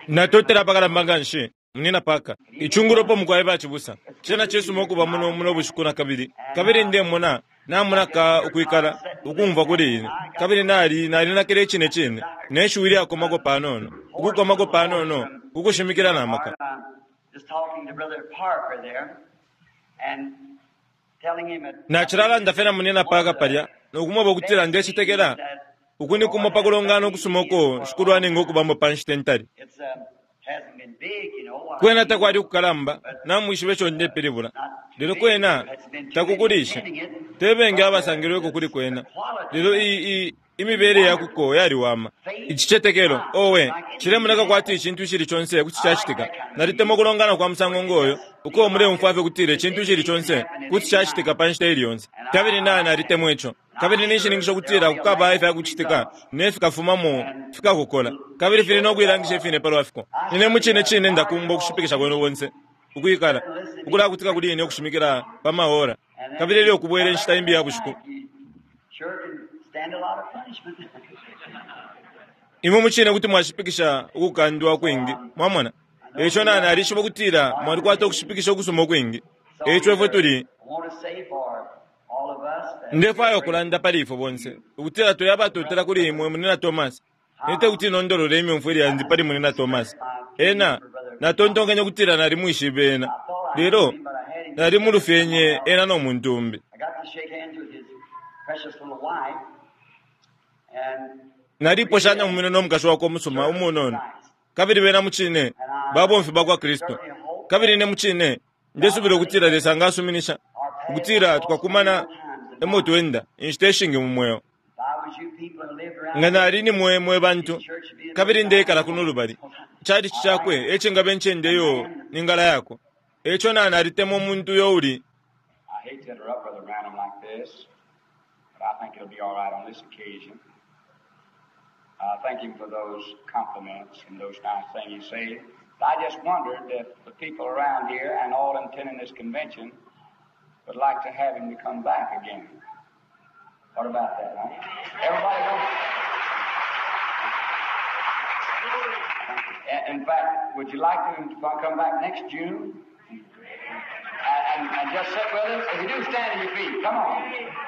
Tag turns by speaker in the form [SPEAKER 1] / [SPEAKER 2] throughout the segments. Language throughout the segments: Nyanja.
[SPEAKER 1] natotera pakala mbanganshi mnina paka ichunguropo mukwaye pachibusa chena chesu mokuba muno bushikuna kabiri ndiye muna namuna ka ukuikala ukumva kuri ine kabiri nali nakire chine neshuwiri akomako panono ukukomako panono ukushimikira namaka
[SPEAKER 2] just talking to Brother Parker there and telling him
[SPEAKER 1] nachirala ndafena munena paka palya nokumoba kutira ndesitekera ukuni kumopa kulongano kusumoko shikulwane ngokubambo panshitentari
[SPEAKER 2] it's hasn't been big, you know.
[SPEAKER 1] kwena takwali kukalamba namwishi becho ndepelebula lero kwena takukulisha tebenge abasangirweko kuli kwena lero imibere yakuko yali wama ichichetekelo owe chilemunaka kwati chintu chili chonse kuti chachitika nalitemo kulongana kwa msango ngoyo uko mule mfave kutire chintu chili chonse kuti chachitika panshita iliyonse kabiri nani alitemo echo kabiri nishiningisho kutira kukaba ife yakuchitika nefika fumamo fika kukola kabiri fili nokuilangisha fine palo afiko nine muchine ndakumbo kushipikisha kweno wonse ukuyikala ukula kutika kuli ine kushimikira pamahora kabiri leo kubwere nshita imbi yabushiku
[SPEAKER 2] Sure can stand a lot of punishment.
[SPEAKER 1] imwe muchine kuti mwashipikisha ukukandwa kwingi mwamwana echo nani alishibo kutira mwali kwata kushipikisha kusoma kwingi echo efwe tuli
[SPEAKER 2] I want to say for all of us that
[SPEAKER 1] ndefayo kulanda palifo bonse ukutira toyaba totera kuli imwe munena Thomas nite kuti nondolole imwe mfweli yanzi pali munena Thomas ena natondonganya kutira nali mwishibena lero nali mulufenye ena no muntumbi
[SPEAKER 2] I got to shake hands with his precious little wife and
[SPEAKER 1] nalipo shanya mumene nomukasho wako musoma umunono kabiri bena muchine babo mfiba kwa Kristo kabiri ne muchine ndesubira kutira lesanga asuminisha kutira tukakumana emoto enda instation mumweyo
[SPEAKER 2] if I was you people and lived around
[SPEAKER 1] ngana alini mwe bantu
[SPEAKER 2] church would be in
[SPEAKER 1] kabiri ndekala kunulubali chali chichakwe echenga benchendeyo ningala yako echo nana alitemo muntu youli
[SPEAKER 3] I hate to interrupt Brother Branham like this, but I think it'll be all right on this occasion. Thank him for those compliments and those nice things you say. I just wondered if the people around here and all attending this convention would like to have him to come back again. What about that, huh? Everybody knows. In fact, would you like him to come back next June? And just sit with us? If you do, stand on your feet. Come on.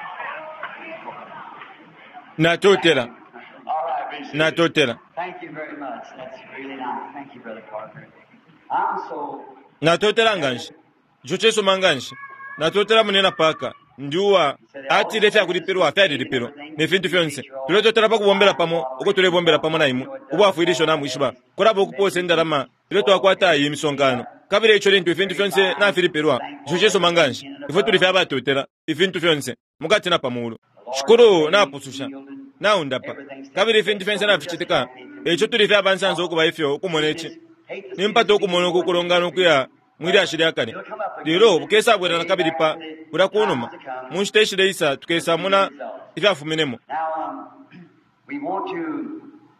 [SPEAKER 1] natotera
[SPEAKER 2] all right, be seated.
[SPEAKER 1] natotera
[SPEAKER 2] Thank you very much. That's really nice. Thank you, Brother Parker. I'm so
[SPEAKER 1] natotera nganshi jocheso manganshi natotera munena paka ndiwa ati lefa kulipirwa afyali lipiro ne fintu fyonse tuletotera pakubombera pamo uko tulebombera pamo na imu ubo afuirisho na mwishiba korabo okupose ndalama tuleto akwata imisongano kabire icho lintu fintu fyonse na filipirwa jocheso manganshi ifo tulifa abatotera ifintu fyonse mukati na pamulo shukuru na pususha na undapa kabire fintu fyonse na fichitika echo tulifa abansanzo okuba ifyo kumonechi nimpato okumono kukulongano kuya mwiri ashiri akane lero bukesa bwera na kabiri pa urakunuma munshiteshire isa tukesa muna ifyafuminemo
[SPEAKER 2] now we want to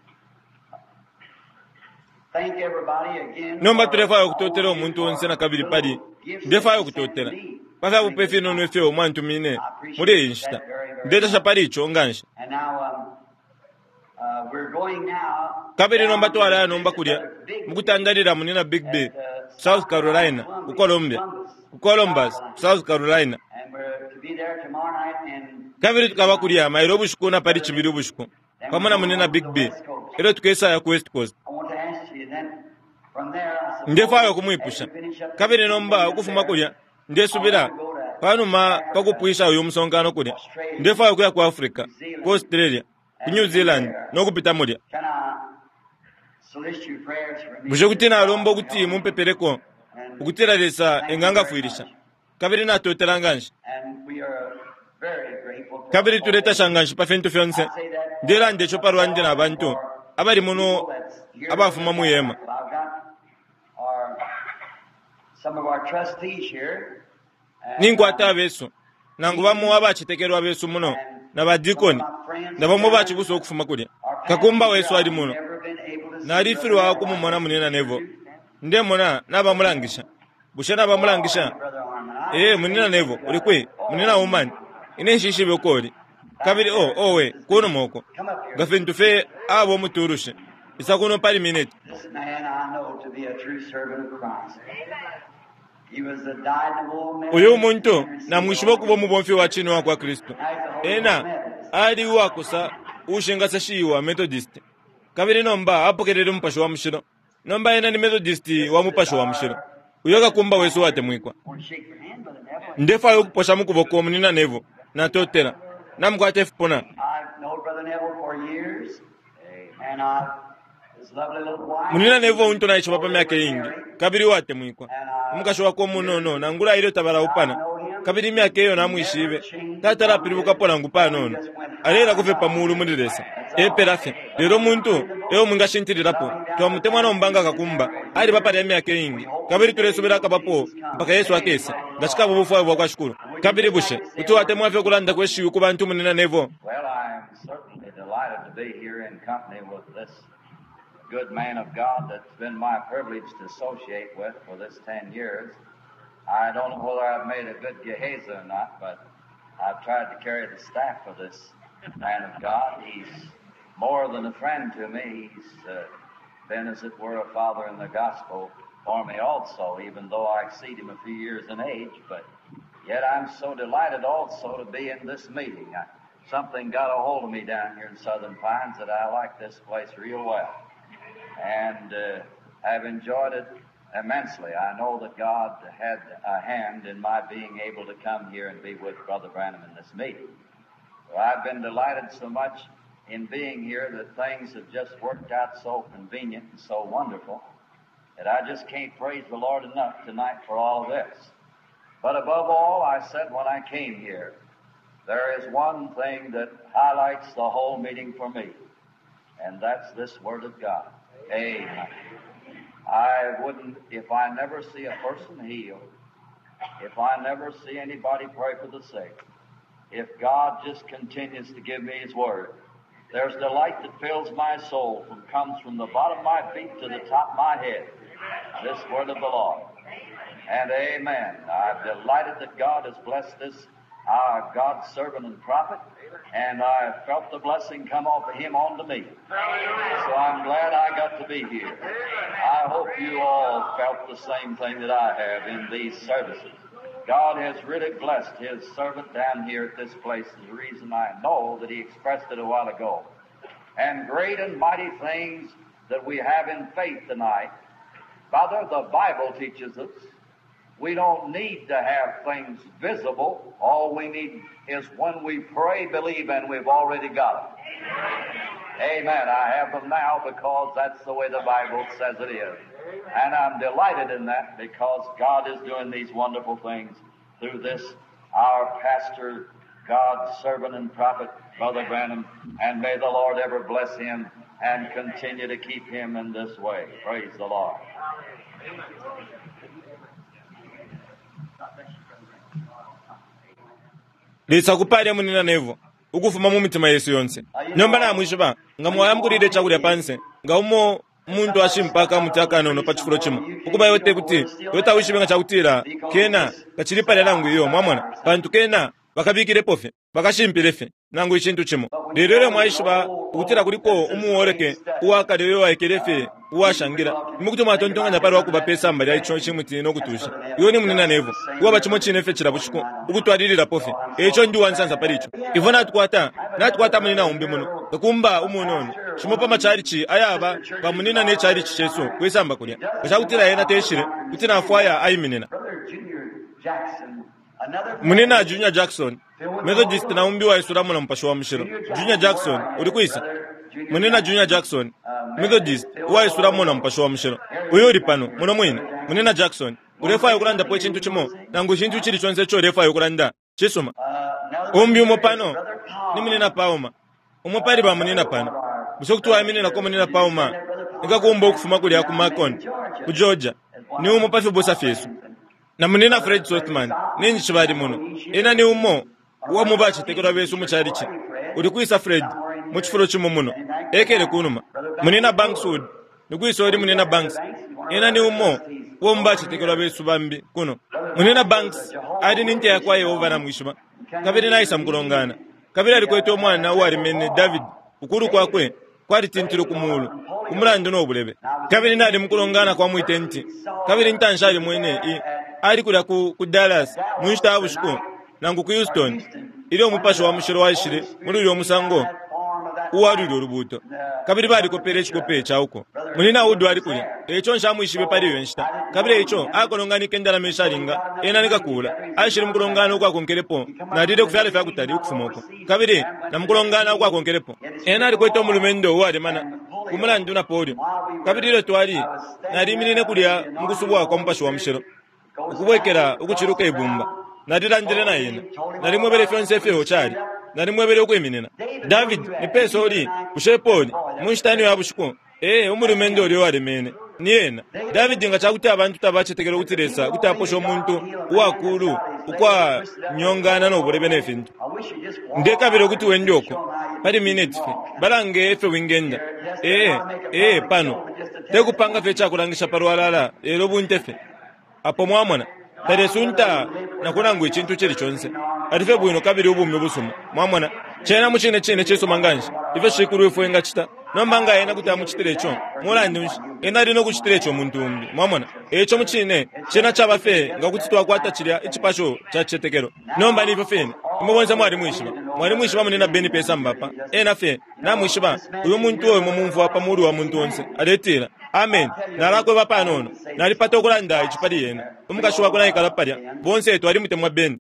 [SPEAKER 2] thank everybody again.
[SPEAKER 1] nomba tulefayo kutotera omuntu wonse na kabiri pali ndefayo kutotera pafya bupefi nono efyo omwantu mine muri inshita ndeta shapali icho ngansha
[SPEAKER 2] And now we're going now
[SPEAKER 1] kabiri nomba twala nomba kulya mukutandalira munina Big Bay South Carolina Columbus South Carolina
[SPEAKER 2] and we're to be there tomorrow night in
[SPEAKER 1] kabiri tukaba kulya mairo bushuko na pali chibiri bushuko pamona munina Big Bay ero tukesa ya ku West Coast
[SPEAKER 2] I want to ask you then from there I suppose
[SPEAKER 1] ndefayo kumwipusha kabiri nomba okufuma kulya ndesubira panuma pakupwisha uyo musongano kulya ndefayo kuya ku Africa ku Australia ku New Zealand nokupita mulya
[SPEAKER 2] can I solicit your prayers for me
[SPEAKER 1] bushe kuti nalomba kuti mumpepereko ukutira lesa enganga fuirisha kabiri natotera nganshi
[SPEAKER 2] and we are very grateful for
[SPEAKER 1] kabiri tuleta shanganshi pa fintu fyonse ndera ndecho parwande na bantu abali muno abafuma muyema
[SPEAKER 2] I've got some of our trustees here
[SPEAKER 1] ningwata abeso nangu bamu abachitekerwa abeso muno na badikoni na bamu bachibuso okufuma kulya kakumba weso ali muno nalifirwa kumumona munena nevo ndemona nabamulangisha bushana bamulangisha munena nevo ulikwe munena umani ine nshishi bekoli kabiri owe kuno moko gafintu fe abo muturushe isakuno pali minute.
[SPEAKER 2] This man I know to be a true servant of Christ. He was a dyed-in-the-wool man.
[SPEAKER 1] Uyu muntu na mwishibo kubo mubomfi wa chini wa kwa Kristo. Ena ali wakusa ushinga sashiwa Methodist. Kabiri nomba apokerere mpasho wa mshiro. Nomba ena ni Methodist wa mupasho wa mshiro. Uyoga kumba wesu wate mwikwa. Ndefa yokuposha mukuboko munina Nevo na totera. Namkwate fupona.
[SPEAKER 2] I've known Brother Neville for years, and his lovely little wife.
[SPEAKER 1] Munina Nevo untu na ishopapa miake ingi. Kabiri wate mwikwa. Mukasho wako munono na ngula ile tabara upana. Kabiri miake yo na mwishibe. Tatara piribuka pona ngupa nono. Alera kufe pamulu mundiresa. Perafe. Lero muntu eo munga shintirirapo. Tuwa mutemwa na mbanga kakumba. Ali papa ya miake ingi. Kabiri turesubira kapapo. Mpaka Yesu akesa. Ngashika bubufu wa kwa shukuru. Kabiri bushe. Utuwa temwa fe kulanda kweshi ukuba ntu munina Nevo.
[SPEAKER 4] Well, I'm certainly delighted to be here in company with this good man of God that's been my privilege to associate with for this 10 years. I don't know whether I've made a good Gehazi or not, but I've tried to carry the staff of this man of God. He's more than a friend to me. He's been, as it were, a father in the gospel for me also, even though I exceed him a few years in age. But yet I'm so delighted also to be in this meeting. Something got a hold of me down here in Southern Pines that I like this place real well. And I've enjoyed it immensely. I know that God had a hand in my being able to come here and be with Brother Branham in this meeting. So I've been delighted so much in being here that things have just worked out so convenient and so wonderful that I just can't praise the Lord enough tonight for all of this. But above all, I said when I came here, there is one thing that highlights the whole meeting for me, and that's this Word of God. Amen. I wouldn't, if I never see a person healed, if I never see anybody pray for the sick, if God just continues to give me His Word, there's delight that fills my soul and comes from the bottom of my feet to the top of my head. This Word of the Lord. And amen. I'm delighted that God has blessed this, our God's servant and prophet, and I felt the blessing come off of him onto me. So I'm glad I got to be here. I hope you all felt the same thing that I have in these services. God has really blessed His servant down here at this place. Is the reason I know that He expressed it a while ago. And great and mighty things that we have in faith tonight. Father, the Bible teaches us we don't need to have things visible. All we need is when we pray, believe, and we've already got them. Amen. I have them now because that's the way the Bible says it is. And I'm delighted in that because God is doing these wonderful things through this, our pastor, God's servant and prophet, Brother Branham. And may the Lord ever bless him and continue to keep him in this way. Praise the Lord.
[SPEAKER 1] Lisa kupari munina Nevo. Ukufuma mu mitima Yesu yonse. Nyomba na mwishiba nga mwayamkulire chakulya panse. Nga umo muntu ashimpaka mutaka nono pachifuro chimo. Ukuba yote kuti yota wishibe nga chakutira kena kachilipale nangu iyo mwamwana. Bantu kena bakabikire pofe. Bakashimpirefe nangu ishintu chimo. Lirere mwaishiba ukutira kuliko umuoreke uwaka leyo waekerefe uwashangira. Nimukutuma atontonga nyapari wakuba pesa mbali ya icho chimuti no kutusha. Yoni munina Nevo. Uwa bachimo chinefe chirabushiko. Ukutwarira pofe. Echo ndi wansanza paricho. Ivona natkwata munina umbi muno. Kumba umunono. Shimopa macharichi ayaba ba munina ne charichi cheso kwesamba kulya. Bashakutira yena teshire kutina afwaya ayiminina. Munina Junior Jackson. Methodist na umbi wa Isuramu na mpasho wa mshiro. Junior Jackson ulikuisa. Munina Junior Jackson. Methodist wa Isuramu na mpasho wa mshiro. Uyori pano muno mwina. Munina Jackson. Urefa yokuranda po chintu chimo. Nangu chintu chiri chonse cho urefa yokuranda. Chisuma. Umbi umopano. Ni munina Pauma. Umopari ba munina pano. Musokutuwa munina ko munina Pauma. Nika kuumba kufuma kuli ya kumakon. Ku Georgia. Ni umopafi bosa fesu. Na munina Fred Sotman. Ninji chibari muno. Ina ni umo. Uwa mubachi tekura besu mucharichi. Ulikuisa Fred. Muchifuro chimo muno. Ekele kunuma. Munina Bankswood. Nukuisa ori munina Banks. Ina ni umo. Uwa mubachi tekura besu bambi. Kuno. Munina Banks. Adi ninte ya kwa Yehova na mwishima. Kabiri na isa mkulongana. Kabiri alikuwa ito mwana na uwa rimene David. Ukuru kwa kwe. kwali tintiro kumulu kumulandu n'obulebe kabiri nali mukulongana kwa mwitenti kabiri ntanshali mwene ali kula ku Dallas munshita bushuko nangu ku Houston ili omupasho wa mushiro washire muri omusango uwaluli olubuto kabiri bali kopera ekikope ekyawuko munina udu ali kulya ekyo nshamwishibe pali yenshita kabiri ekyo akolonganike ndala meshalinga enanika kula ashiri mukulongana kwa konkerepo nadide kufyale fya kutali ukufumoko kabiri na mukulongana kwa konkerepo enali kweta omulumendo wale mana kumulandu na podium kabiri ile twali nali minine kulya mugusubwa kwa mpasho wa mushiro ukubwekera ukuchiruka ibumba nadilandire na yena nali mwebere fyonse fyo chali nali mwebere okweminena David ni peso oli kushepoli munshitani wa bushuko umulumendo oli wale mene ni yena David ngachakuti abantu tabachetekera kutiresa kuti aposho omuntu wakulu ukwa nyongana n'obulebe n'efintu ndekabire kuti wendyoko pali minute fe balange efe wingenda pano tekupanga fe chakulangisha parwalala ero buntefe apo mwamwana taresunta nakunangu ichintu chiri chonse atife bwino kabiri ubumi busuma mwamwana chena muchine chisuma nganje ife shikuru ifu enga chita nombanga yena kuti amuchitire echo mulandi unshi ena lino kuchitire echo muntu umbi mwamwana echo muchine chena chabafe ngakuti twakwata chirya ichipasho chachetekero nomba nife fene imubonza mwari mwishiba munena beni pesa mbapa ena fe na mwishiba uyo muntu oyo mumumvu apa muri wa muntu onse aletira amen narakwe bapa nono nalipata okulanda ichipali yena umukashuwa kuna ikala palya bonse etu ali mutemwa beni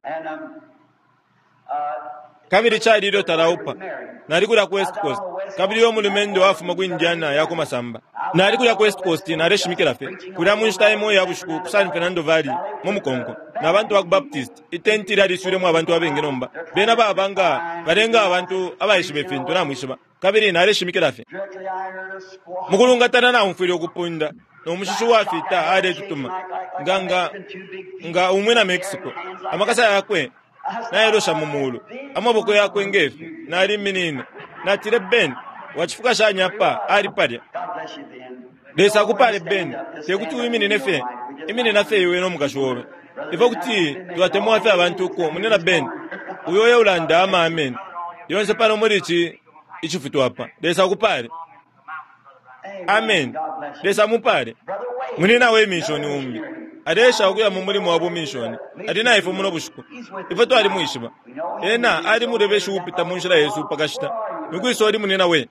[SPEAKER 1] kabiri chali ilo talaupa nali kula ku West Coast kabiri yo mulumendo wafuma ku Indiana yako masamba nali kula ku West Coast nale shimikira fe kula munshita moyo yabushuku ku San Fernando Valley mu mukongo nabantu wa Baptist itenti lali sure mu abantu abengenomba bena babanga barenga abantu abayishibe fintu namwishiba kabiri nale shimikira fe mukulunga tana na umfiri okupunda no mushishu wafita ade tutuma nga umwe na Mexico amakasa yakwe naerosha mumulu amaboko yakwe ngefu nali minini natire ben wachifuka shanyapa ali palya desa kupale ben tekuti imini nafe iwe no mukashobe ifa kuti twatemwa fe abantu ko munena ben uyo yeulanda ama amen yonse pano muri ichifutu hapa desa kupale amen desa mupale munena we mission umbi adesha okuya mu mulimo wabo mission adina ifo muno bushuko ifo to ali muishiba ena ali murebesha upita munshira Yesu pakashita nikwiso ali munena we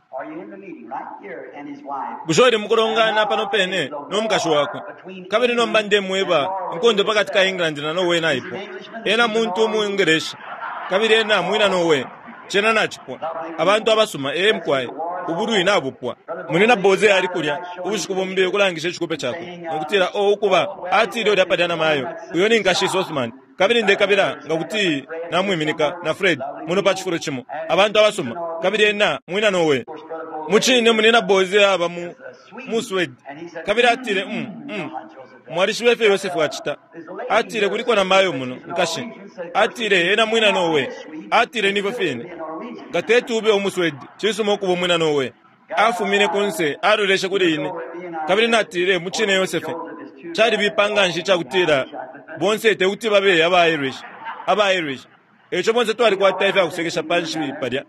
[SPEAKER 1] bushori mukulongana pano pene no mukasho wako kabiri no mbande mweba nkondo pakati ka England na no we na ipo ena muntu mu English kabiri ena mwina no we chena nachipwa abantu abasuma mkwaye uburu inabupwa munena boze ali kulya ubushuko bombe kulangisha chikope chako ngutira ukuba ati leo dapadana mayo uyoni ngashisa Osman kabiri ndekabira ngakuti namwiminika na Fred muno pachifuro chimo abantu abasuma kabiri ena mwina nowe muchine munena boze aba mu Swede kabiri atire mwarishi wefe Yosefu achita atire kuliko na mayo muno nkashi atire ena mwina nowe atire nivo fine gatetu ube omuswedi chisumo kubo mwina nowe afumine kunse arolesha kuri ine kabiri natire muchine Yosefu chari bipanga nshita kutira bonse te kuti babe aba Irish echo bonse twali kwa taifa kusekesha panshi padya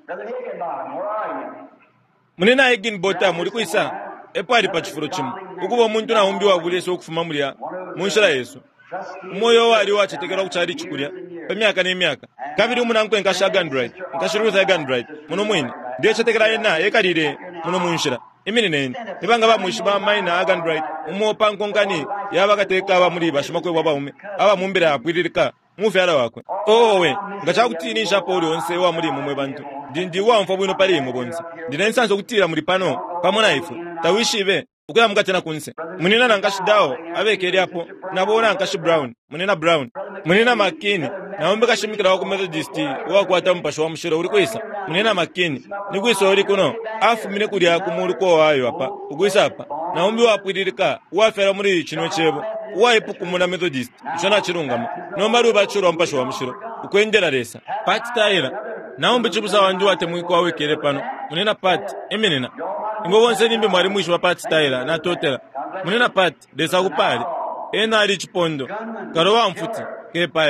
[SPEAKER 1] munena egin bota muri kuisa epali pachifuro chimu ukubo muntu na umbi wa kuleso okufuma mulya munshira Yesu moyo wali wachetekera kuchali chikulya emyaka n'emyaka kabiri umunanko enkasha Gandright nkashiruza Gandright muno mwini ndiye chetekera yena yekalire muno munshira imini nene nibanga bamushiba maina Gandright umopa nkongani yabakateka aba muri bashima kwe baba ume aba mumbira apwiririka mufyala wakwe we ngachakutini shapoli onse wa muri mumwe bantu ndi wa mfa bwino pali mu bonse ndinensanzo kutira muri pano pamona ifu tawishibe ukuya mukatena kunse munena nangashidao abekeri apo nabona nkashi Brown munena Makini naombe kashimikira wa ku Methodist wa kwata mpasho wa mushiro uri kwisa munena Makini nikwiso uri kuno afumine kulya kumuru ko wayo apa ukwisa apa naombe wapwiririka wafera muri chino chebo waipu kumuna Methodist chona chirungama nomari ubachiro mpasho wa mushiro ukwendera resa Pat Tyler naombe chibusa wandu ate mwiko wawekere pano munena Pat eminena imbo bonse nimbe mwari mwisho wa Pat Tyler na totela munena Pat desa kupali ena ali chipondo karowa mfuti kepaya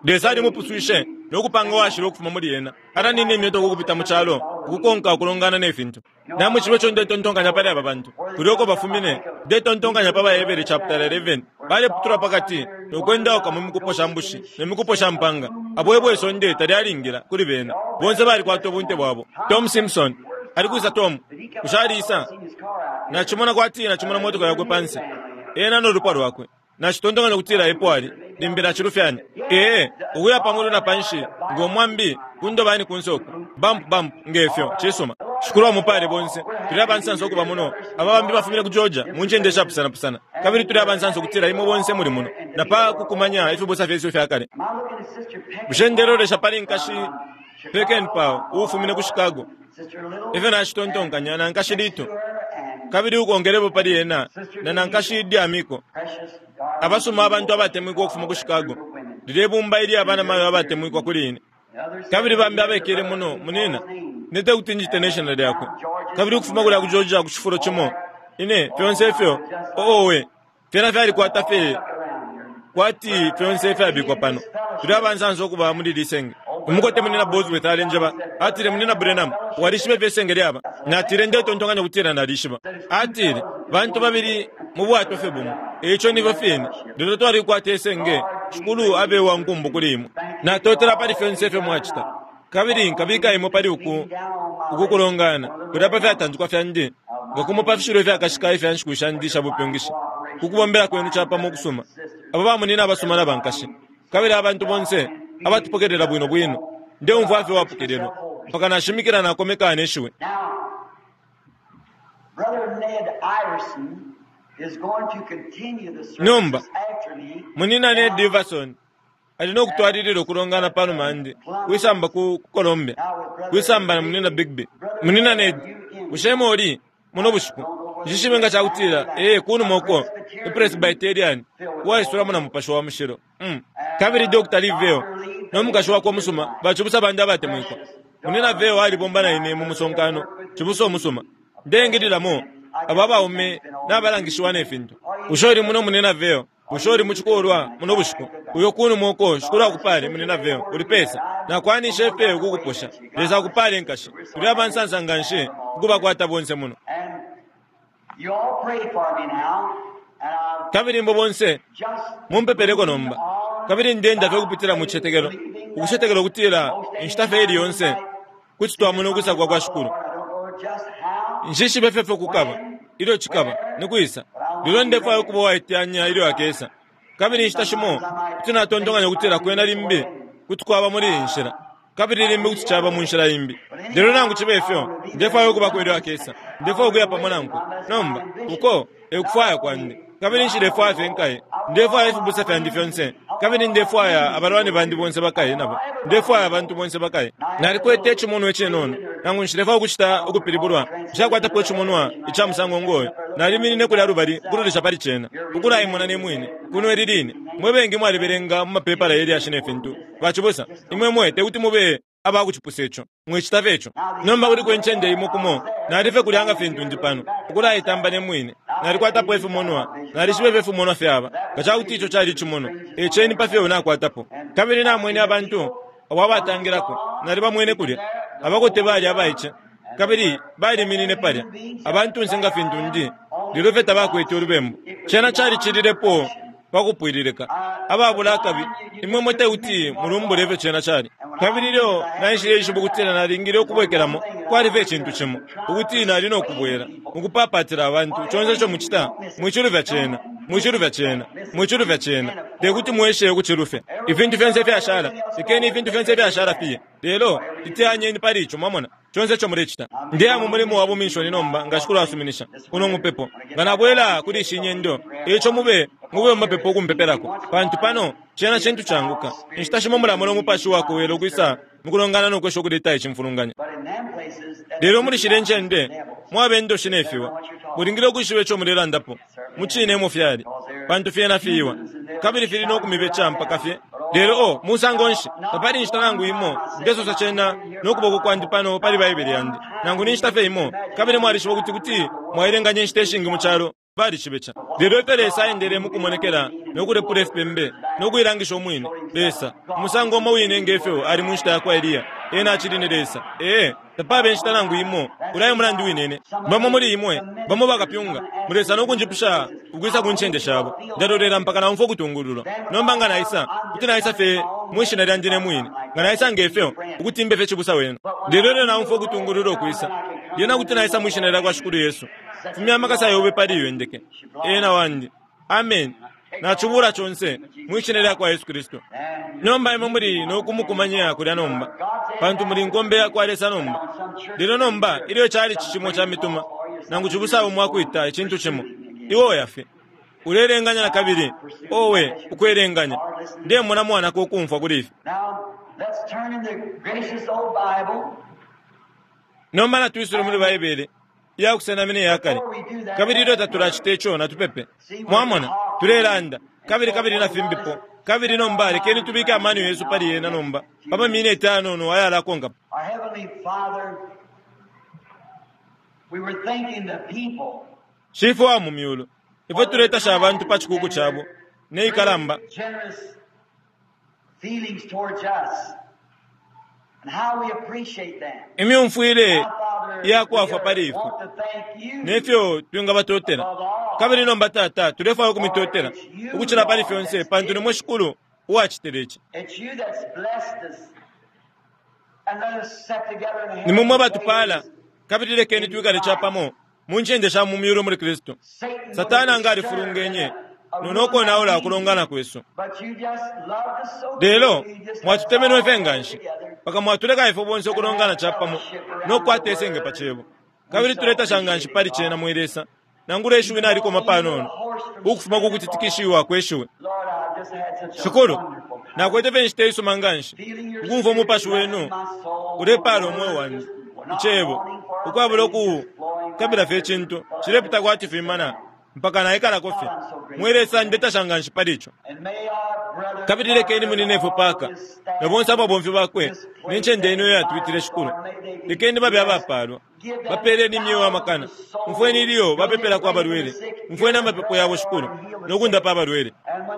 [SPEAKER 1] desali mupuswishe nokupanga washira okufuma muri yena ata nini emyeto okupita mukyalo okukonka okulongana n'efintu namwe kibe kyo ndetontonganya pali aba bantu buli oko bafumine ndetontonganya pa bayebere chapter 11 bale putura pakati nokwendaoka mu mikupo sha mbushi nemikupo sha mpanga abwebweso nde tali alingira kuli bena bonse bali kwata obunte bwabo. Tom Simpson ali kuisa Tom kushalisa nachimona kwati nachimona motoka yakwe pansi ena n'olupa lwakwe nachitondonganya kutira epwali limbira chirufyani ukuya pamoja na panshi ngomwambi kundo bani kunsoko bump ngefyo chisoma shukuru mupale bonse tuli abansanso kuba muno ababambi bafumira ku Georgia munjendesha pusana kabiri tuli abansanso kutira imo bonse muri muno napa kukumanya ifu bosa feso fyakale bujendero le chapali nkashi peken pa ufumine ku Chicago even ashitontonganya na nkashi lito kabiri ukongerebo pali yena na nkashi di amiko abasoma abantu abatemwiko okufuma ku Chicago dilebumba ili abana mayo abatemwiko kulini kabiri bambi abekere muno munena nete utinji international yakwe kabiri kufuma kula ku Georgia ku chifuro chimo ine fiance fyo owe fena fyali kwata fe kwati fiance fya bikwa pano tulabanzanzo kuba muri disenge umukote munena Bosworth alenjeba atire munena Brenham warishime vesengeri aba natirende tontonganya kutira na rishiba atire bantu babiri mu bwato fe bumu echo nivo fini ndiro twari kwatesenge shukulu abe wankumbu kulimu na totera pali fiance fe mwachita kabiri nkabika imo pali ukukulongana kudapa fya tanzukwa fya ndi ngokumupa fishiro fya kashika fya nshikuishandisha bupyongishi kukubombera kwenu chapa mu kusuma abo bamunina abasuma nabankashi kabiri abantu bonse abatupokerera bwino nde umva afi wapokerero mpaka nashimikira nakomeka neshiwe.
[SPEAKER 2] Brother Ned Iverson is going to continue the service
[SPEAKER 1] Nyumba
[SPEAKER 2] after me.
[SPEAKER 1] munina Ned Iverson alina okutwalirira okulongana pano mandi kwisamba ku Colombia kwisamba na munina Bigby munina Ned ushema oli muno bushiku jishimenga chakutira kunu moko Presbyterian waisura muna mupasho wa mushiro kabiri Dr. Liveo nomukasho wako musuma bachubusa bandi abatemwiko munina Veo ali bombana ine mu musonkano chibuso musuma ndengidira mo ababa ume nabalangishwa nefintu ushori muno munina Veo ushori muchikorwa muno bushiku uyo kunu moko shukura kupale munina Veo uli pesa na kwani shefe ukukuposha leza kupale nkashi tuli abansansa nganshe kuba kwata bonse muno.
[SPEAKER 2] You all pray for me now.
[SPEAKER 1] Kabiri mbo bonse mumpepereko nomba kabiri ndenda fe kupitira mu chetegero ukushetegero kutira inshitafe eri yonse kuchitwa muno kusa kwa shukuru njishi befefe kukaba ilo chikaba nikuisa lilo ndefu ayo kubo waitanya ilo akesa kabiri inshitashimo kutina tondonganya kutira kwena limbi kutukwaba muri inshira kabiri limbi kutichaba mu inshira limbi lilo nangu chibefyo ndefu ayo kuba kwelo akesa ndefu ayo kuya pamonangu nomba uko ekufaya kwandi kabiri nshire fwa fenkaye ndefu ayo fubusa fyandi fyonse kabiri ndefu aya abalwane bandi bonse bakaye nabo ndefu aya abantu bonse bakaye nali kwete chimuno echenono nangu nshire fwa kuchita okupiribulwa chakwata po chimunwa icha musango ngoyo nali minine kuli arubali kurudisha pali chena ukula imona nemwine kuno eridini mwebengi mwaliberenga mu mapepa la yeli ashine fintu bachibusa imwe teuti mube aba kuchipusecho mwechitavecho nomba uri kwenchende imukumo nalife kulyanga fintu ndipano ukula itamba nemwine nali kwata po efu monwa nali shibe efu monwa fyaba gachakuti icho chali chimono echeni pa fyo nakwatapo kabiri na mwene abantu awabatangirako nali bamwene kulya abakote bali abaicha kabiri bali minine palya abantu nsenga fintu ndi lilo feta bakwete olubembo chena chali chilirepo bakupwirireka ababula kabi imwe mote uti mulumbuleve chena chali kabiri lyo naishire ishibukutira nalingire okubwekeramo kwali ve chintu chimo ukuti nalino okubwera ukupapatira abantu chonze cho muchita mwichiruva chena dekuti mweshe kuchirufe ivintu fense fyashara ikeni ivintu fense fyashara pia lelo titianyeni palicho mwamona chonze cho mulechita ndiye mu mulimo wabo mishoni nomba ngashukuru asuminisha kuno mupepo nganabwela kuli shinyendo echo mube mapepo kumpeperako pantu pano chena chentu changuka nchitashimo mulamulo mupashi wako welo kwisa mukulongana nokwesho kudeta ichimfulunganya lero muri shirenchende mwabendo shinefiwa bulingiro kushiwe cho mulera ndapo muchine mu fyali pantu fyena fiwa kabiri fili no kumibe champa kafye lero musangonshi kapali nchitanangu imo ngeso sachena nokuboko kwandi pano pali bayibeli yandi nangu nchitafe imo kabiri mwalishiwa kuti mwairenga nchiteshingi muchalo bali chibecha lero peresa endere mukumonekera nokure pure fpembe nokuirangisha omwine lesa musango omwine ngefeo ali munshita yakwa Eliya ena achidine lesa tapabe nshita nangu imo ulaye mulandi winene bamo muri imwe bamo bakapyunga mulesa nokunjipisha kugwisa kunchenje shabo ndarorera mpaka na mfo kutungulula nomba ngana isa kuti na isa fe mwishina lyandine mwine ngana isa ngefeo ukuthi imbe chibusa wena lero na mfo kutungulula kuisa yena kuti na isa mwishina lya kwa shukuru Yesu fumyama kasa yobe paliyo ndeke ena wandi amen na chubura chonse mwishina kwa Yesu Kristo nomba imo muri nokumukumanyia kulya nomba pantu muri ngombe ya kwa lesa nomba lero nomba iliyo chali chichimo cha mituma nangu chubusa umwakuita chintu chimo iwo yafe urerenganya na kabiri owe ukwerenganya ndiye mwana mwana ko kumfa kulifi nomba na twisiro muri Bible ya kusena mine yakali kabiri ilo taturachitecho na tupepe mwamona turelanda kabiri na fimbipo kabiri nomba lekeni tubike amani Yesu pali yena nomba papa mine etano no ayala konga.
[SPEAKER 2] Our Heavenly Father, we were thanking the people
[SPEAKER 1] shifu wa mumyulo ipo tureta shabantu pachikuku chabo nei kalamba
[SPEAKER 2] generous feelings towards us and how we appreciate them.
[SPEAKER 1] imyumfuile ya kwafa palifu nefyo tuyunga batotera kabiri nomba tata tulefa kumitotera ukuchira palifu yonse pantu nimwe shukuru uwachiterechi
[SPEAKER 2] It's you that's blessed us and let us set together in
[SPEAKER 1] nimumwe batupala kabiri lekeni tuyugale chapamo munchende sha mumyulo muri Kristo satana ngari furungenye nonoko naola kulongana kweso lelo mwatutemenwe fenganshi paka mwatuleka ifo bonse kulongana chapamo nokwatesenge pachebo kabiri tuleta shanganshi pali chena mwelesa nangure eshuwe naliko mapanono ukufuma kukutitikishiwa kweshuwe shukuru na kwete venshite iso manganshi ukumva mupashu wenu urepalo mwe wanu ichebo ukwabuloku kabila fe chintu chirepita kwati fimana mpaka naikala kofi mwelesa ndeta shanganshi palicho kabiri lekeni muninefo paka nabonsa abo bomfi bakwe ninchende ino ya twitire shukuru lekeni babe abapalo bapere ni myo amakana mfweni iliyo bapepela kwa barwele mfweni amapepo yabo shukuru nokunda pa barwele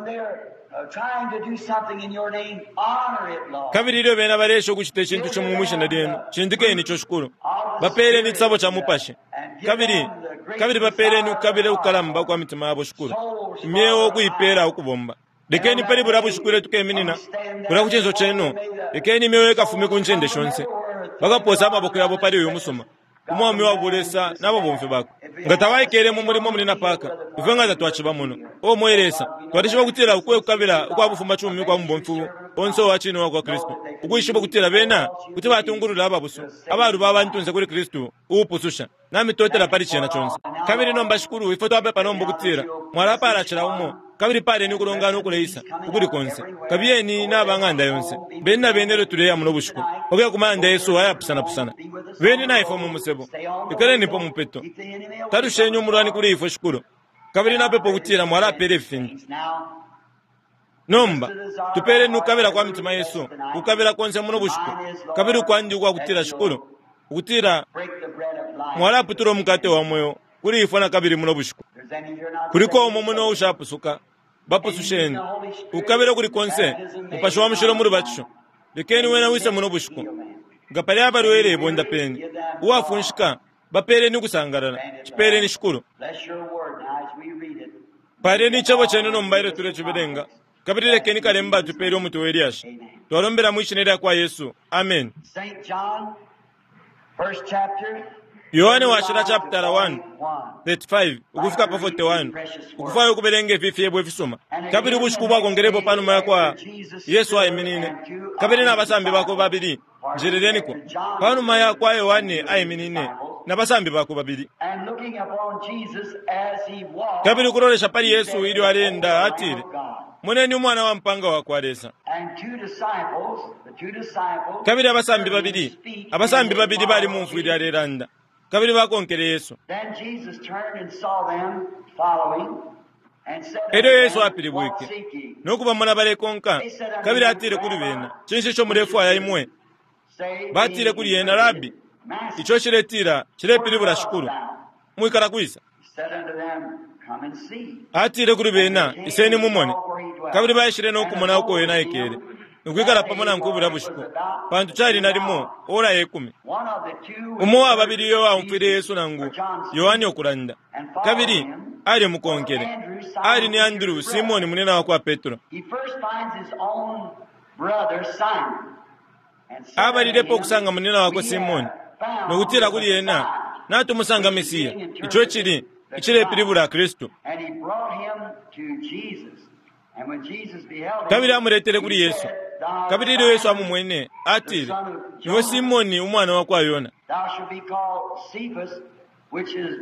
[SPEAKER 1] kabiri iliyo bena baresho kuchite chintu chomumwisha ndenu chindike ni cho shukuru bapere ni tsabo cha mupashe kabiri bapere ni kabire ukalamba kwa mitima yabo shukuru myewo kuipera ukubomba lekeni peri burabu shukure tukeminina bura kuchenzo cheno lekeni myewo kafume kunchende shonse bakaposa amaboko yabo pali uyo musoma umwami wabulesa nabo bomfe bako ngatawaikere mu muri munina paka ivenga zatwachiba muno o moyelesa twatishiba kutira ukwe ukabira ukwabufumba 10 kwa mbomfu onso wachino wa kwa Kristo ukwishiba kutira bena kuti batungurura ababuso abaru babantunze kuri Kristo upususha nami totera pali chena chonse kabiri nomba shukuru ifoto abe panombo kutira mwala para chira umo kabiri pale ni kulongana ukuleisa ukuri konse kabiyeni nabanganda yonse benna benero tuleya muno bushiko okuya kumanda Yesu ayapusana pusana beni na ifo mu musebo ikale nipo mupeto tarushenyu murani kuri ifo shukuru kabiri na pepo kutira mwala pere fin nomba tupere nukabira kwa mitima Yesu ukabira konse muno bushiko kabiri kwandi kwa kutira shukuru kutira mwala puturo mukate wa moyo kuri ifo na kabiri muno bushiko kuliko umuno ushapusuka bapususheni ukabira kuri konse upasho wa mushiro muri bacho lekeni wena wisa muno bushiko ngapale abarwere bonda peni uwafunshika bapere ni kusangarana chipere ni shukuru pare ni chabo chenu nombaire ture chubedenga kabiri lekeni kalemba tupere omutu weriasha twalombera mwishinera kwa Yesu amen.
[SPEAKER 2] St. John, first chapter,
[SPEAKER 1] Yohane washira chapter 1:35 ukufika pa 41 ukufayo kuberenge vifye bwe visoma kabiri bushikubwa kongerepo pano maya kwa Yesu ayiminine kabiri nabasambi bako babiri njirereni ko pano maya kwa Yohane ayiminine nabasambi bako babiri
[SPEAKER 2] and looking upon Jesus as he walked,
[SPEAKER 1] kabiri kuroresha pali Yesu ili alenda atire muneni umwana wa mpanga wa kwaresa
[SPEAKER 2] and the two disciples,
[SPEAKER 1] kabiri abasambi babiri bali mu mfwiri alenda kabiri bakonkere Yesu.
[SPEAKER 2] Then Jesus turned and saw them following and said,
[SPEAKER 1] Edo Yesu apiri
[SPEAKER 2] "What
[SPEAKER 1] bwike
[SPEAKER 2] seek ye?"
[SPEAKER 1] nokuba mwana bale konka kabiri atire kuri bena chinshi cyo murefu ayimwe
[SPEAKER 2] Say,
[SPEAKER 1] batire kuri yena rabi
[SPEAKER 2] Master,
[SPEAKER 1] icho chiretira chirepiri burashukuru mwikara kwisa
[SPEAKER 2] said unto them, come and see.
[SPEAKER 1] atire kuri bena iseni mumone kabiri bayishire no kumona uko yena ikere nkwikala pamona nkubura bushiku pantu chali nalimo ora yekumi
[SPEAKER 2] One of the two
[SPEAKER 1] umo ababiri yo amfire Yesu nangu Yohani okulanda kabiri ali mukonkere ali ni Andrew Simoni munena wa Petro
[SPEAKER 2] he first finds his own brother Simon. And said
[SPEAKER 1] abalirepo
[SPEAKER 2] to him,
[SPEAKER 1] okusanga munena wako Simoni nokutira kuli yena natumusanga Mesiya icho kiri ikireepiribula Kristo
[SPEAKER 2] and he brought him to Jesus. And when Jesus beheld him,
[SPEAKER 1] kabiri amuletere kuli
[SPEAKER 2] he
[SPEAKER 1] Yesu
[SPEAKER 2] said, Thou
[SPEAKER 1] kabiri
[SPEAKER 2] art
[SPEAKER 1] ilo Yesu
[SPEAKER 2] Simon,
[SPEAKER 1] amumwene atire niwe Simoni umwana wa Yona
[SPEAKER 2] thou shalt be called Cephas, which is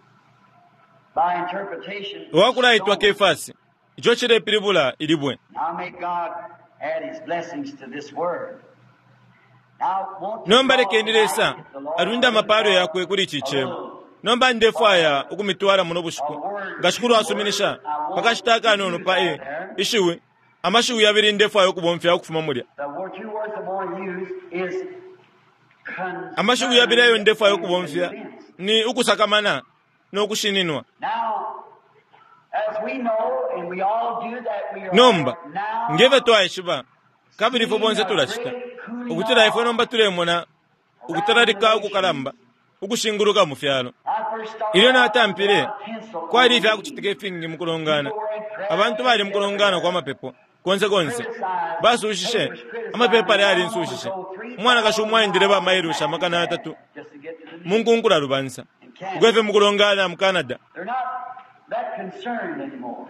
[SPEAKER 2] by interpretation.
[SPEAKER 1] wakulaitwa
[SPEAKER 2] stone.
[SPEAKER 1] Kefasi icho kireepiribula ilibwe
[SPEAKER 2] Now may God add his blessings to this word. Now, won't you
[SPEAKER 1] nomba
[SPEAKER 2] call
[SPEAKER 1] lekendiresa
[SPEAKER 2] tonight the Lord
[SPEAKER 1] alunda maparo yakwe kuli chichebo nomba ndefaya ukumitwala muno bushiku ngashukuru asuminisha pakashitaka nono pa ishiwe amashiwe yabiri ndefaya okubomfya okufuma mulya
[SPEAKER 2] The two words I want to use is
[SPEAKER 1] amashiwe yabireyo ndefaya
[SPEAKER 2] concern
[SPEAKER 1] okubomfya
[SPEAKER 2] and events.
[SPEAKER 1] ni ukusakamana n'okushininwa
[SPEAKER 2] Now, as we know, and we all do that, we are
[SPEAKER 1] nomba
[SPEAKER 2] now
[SPEAKER 1] ngeve twayishiba kabiri fo bonse tulashita okutira ifo nomba tulemona okutararika okukalamba ukushinguruka mu fyalo iyo natampire kwali ifya kuchitika efingi mukulongana abantu bali mukulongana kwa mapepo konse basuushishe amapepo ali ali nsuushishe mwana kashumwayindire bamayirusha makana 3 munkunkula lubanisa gweve mukulongana mu Canada
[SPEAKER 2] they're not that concerned anymore.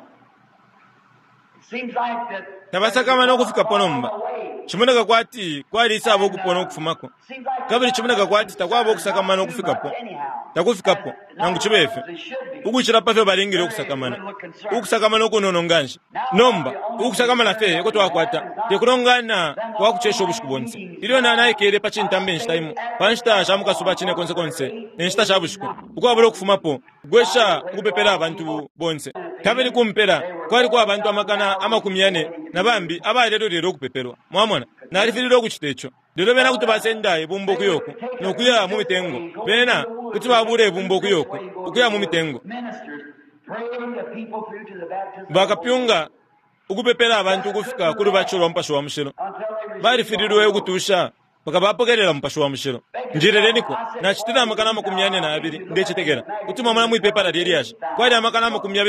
[SPEAKER 2] It seems like that
[SPEAKER 1] tabasakama n'okufika ponomba chimuneka kwati kwali isaba okupona okufumako kabiri chimuneka kwati takwaba okusakamana okufikapo takufikapo nangu chibefe ukuchira pafe balingire okusakamana okunononganji nomba okusakamana fe eko twakwata tekulongana kwakuchesha obushiku bonse iliyo nanayikere pachintambe nshitaimu panshita shamukasuba chine konse nenshita shabushiku ukwabula okufumapo gwesha ukupepera abantu bonse kabiri kumpera kwali kwa abantu amakana amakumyane nabambi abalero lero okupeperwa mwamona nalifirira okuchita ekyo lero bena kuti basendaye bumbo kuyoko nokuya mu mitengo bena kuti babure bumbo kuyoko okuya mu mitengo
[SPEAKER 2] ministers praying the people through to the baptism
[SPEAKER 1] bakapyunga ukupepera abantu kufika kuri bachoro mpasho wa mushiro
[SPEAKER 2] until they
[SPEAKER 1] balifirirwe okutusha bakabapogerera mpasho wa mushiro njirereniko nachitira amakana 42 ndechitegera kuti mwamala mwipepara lyeriasha kwali amakana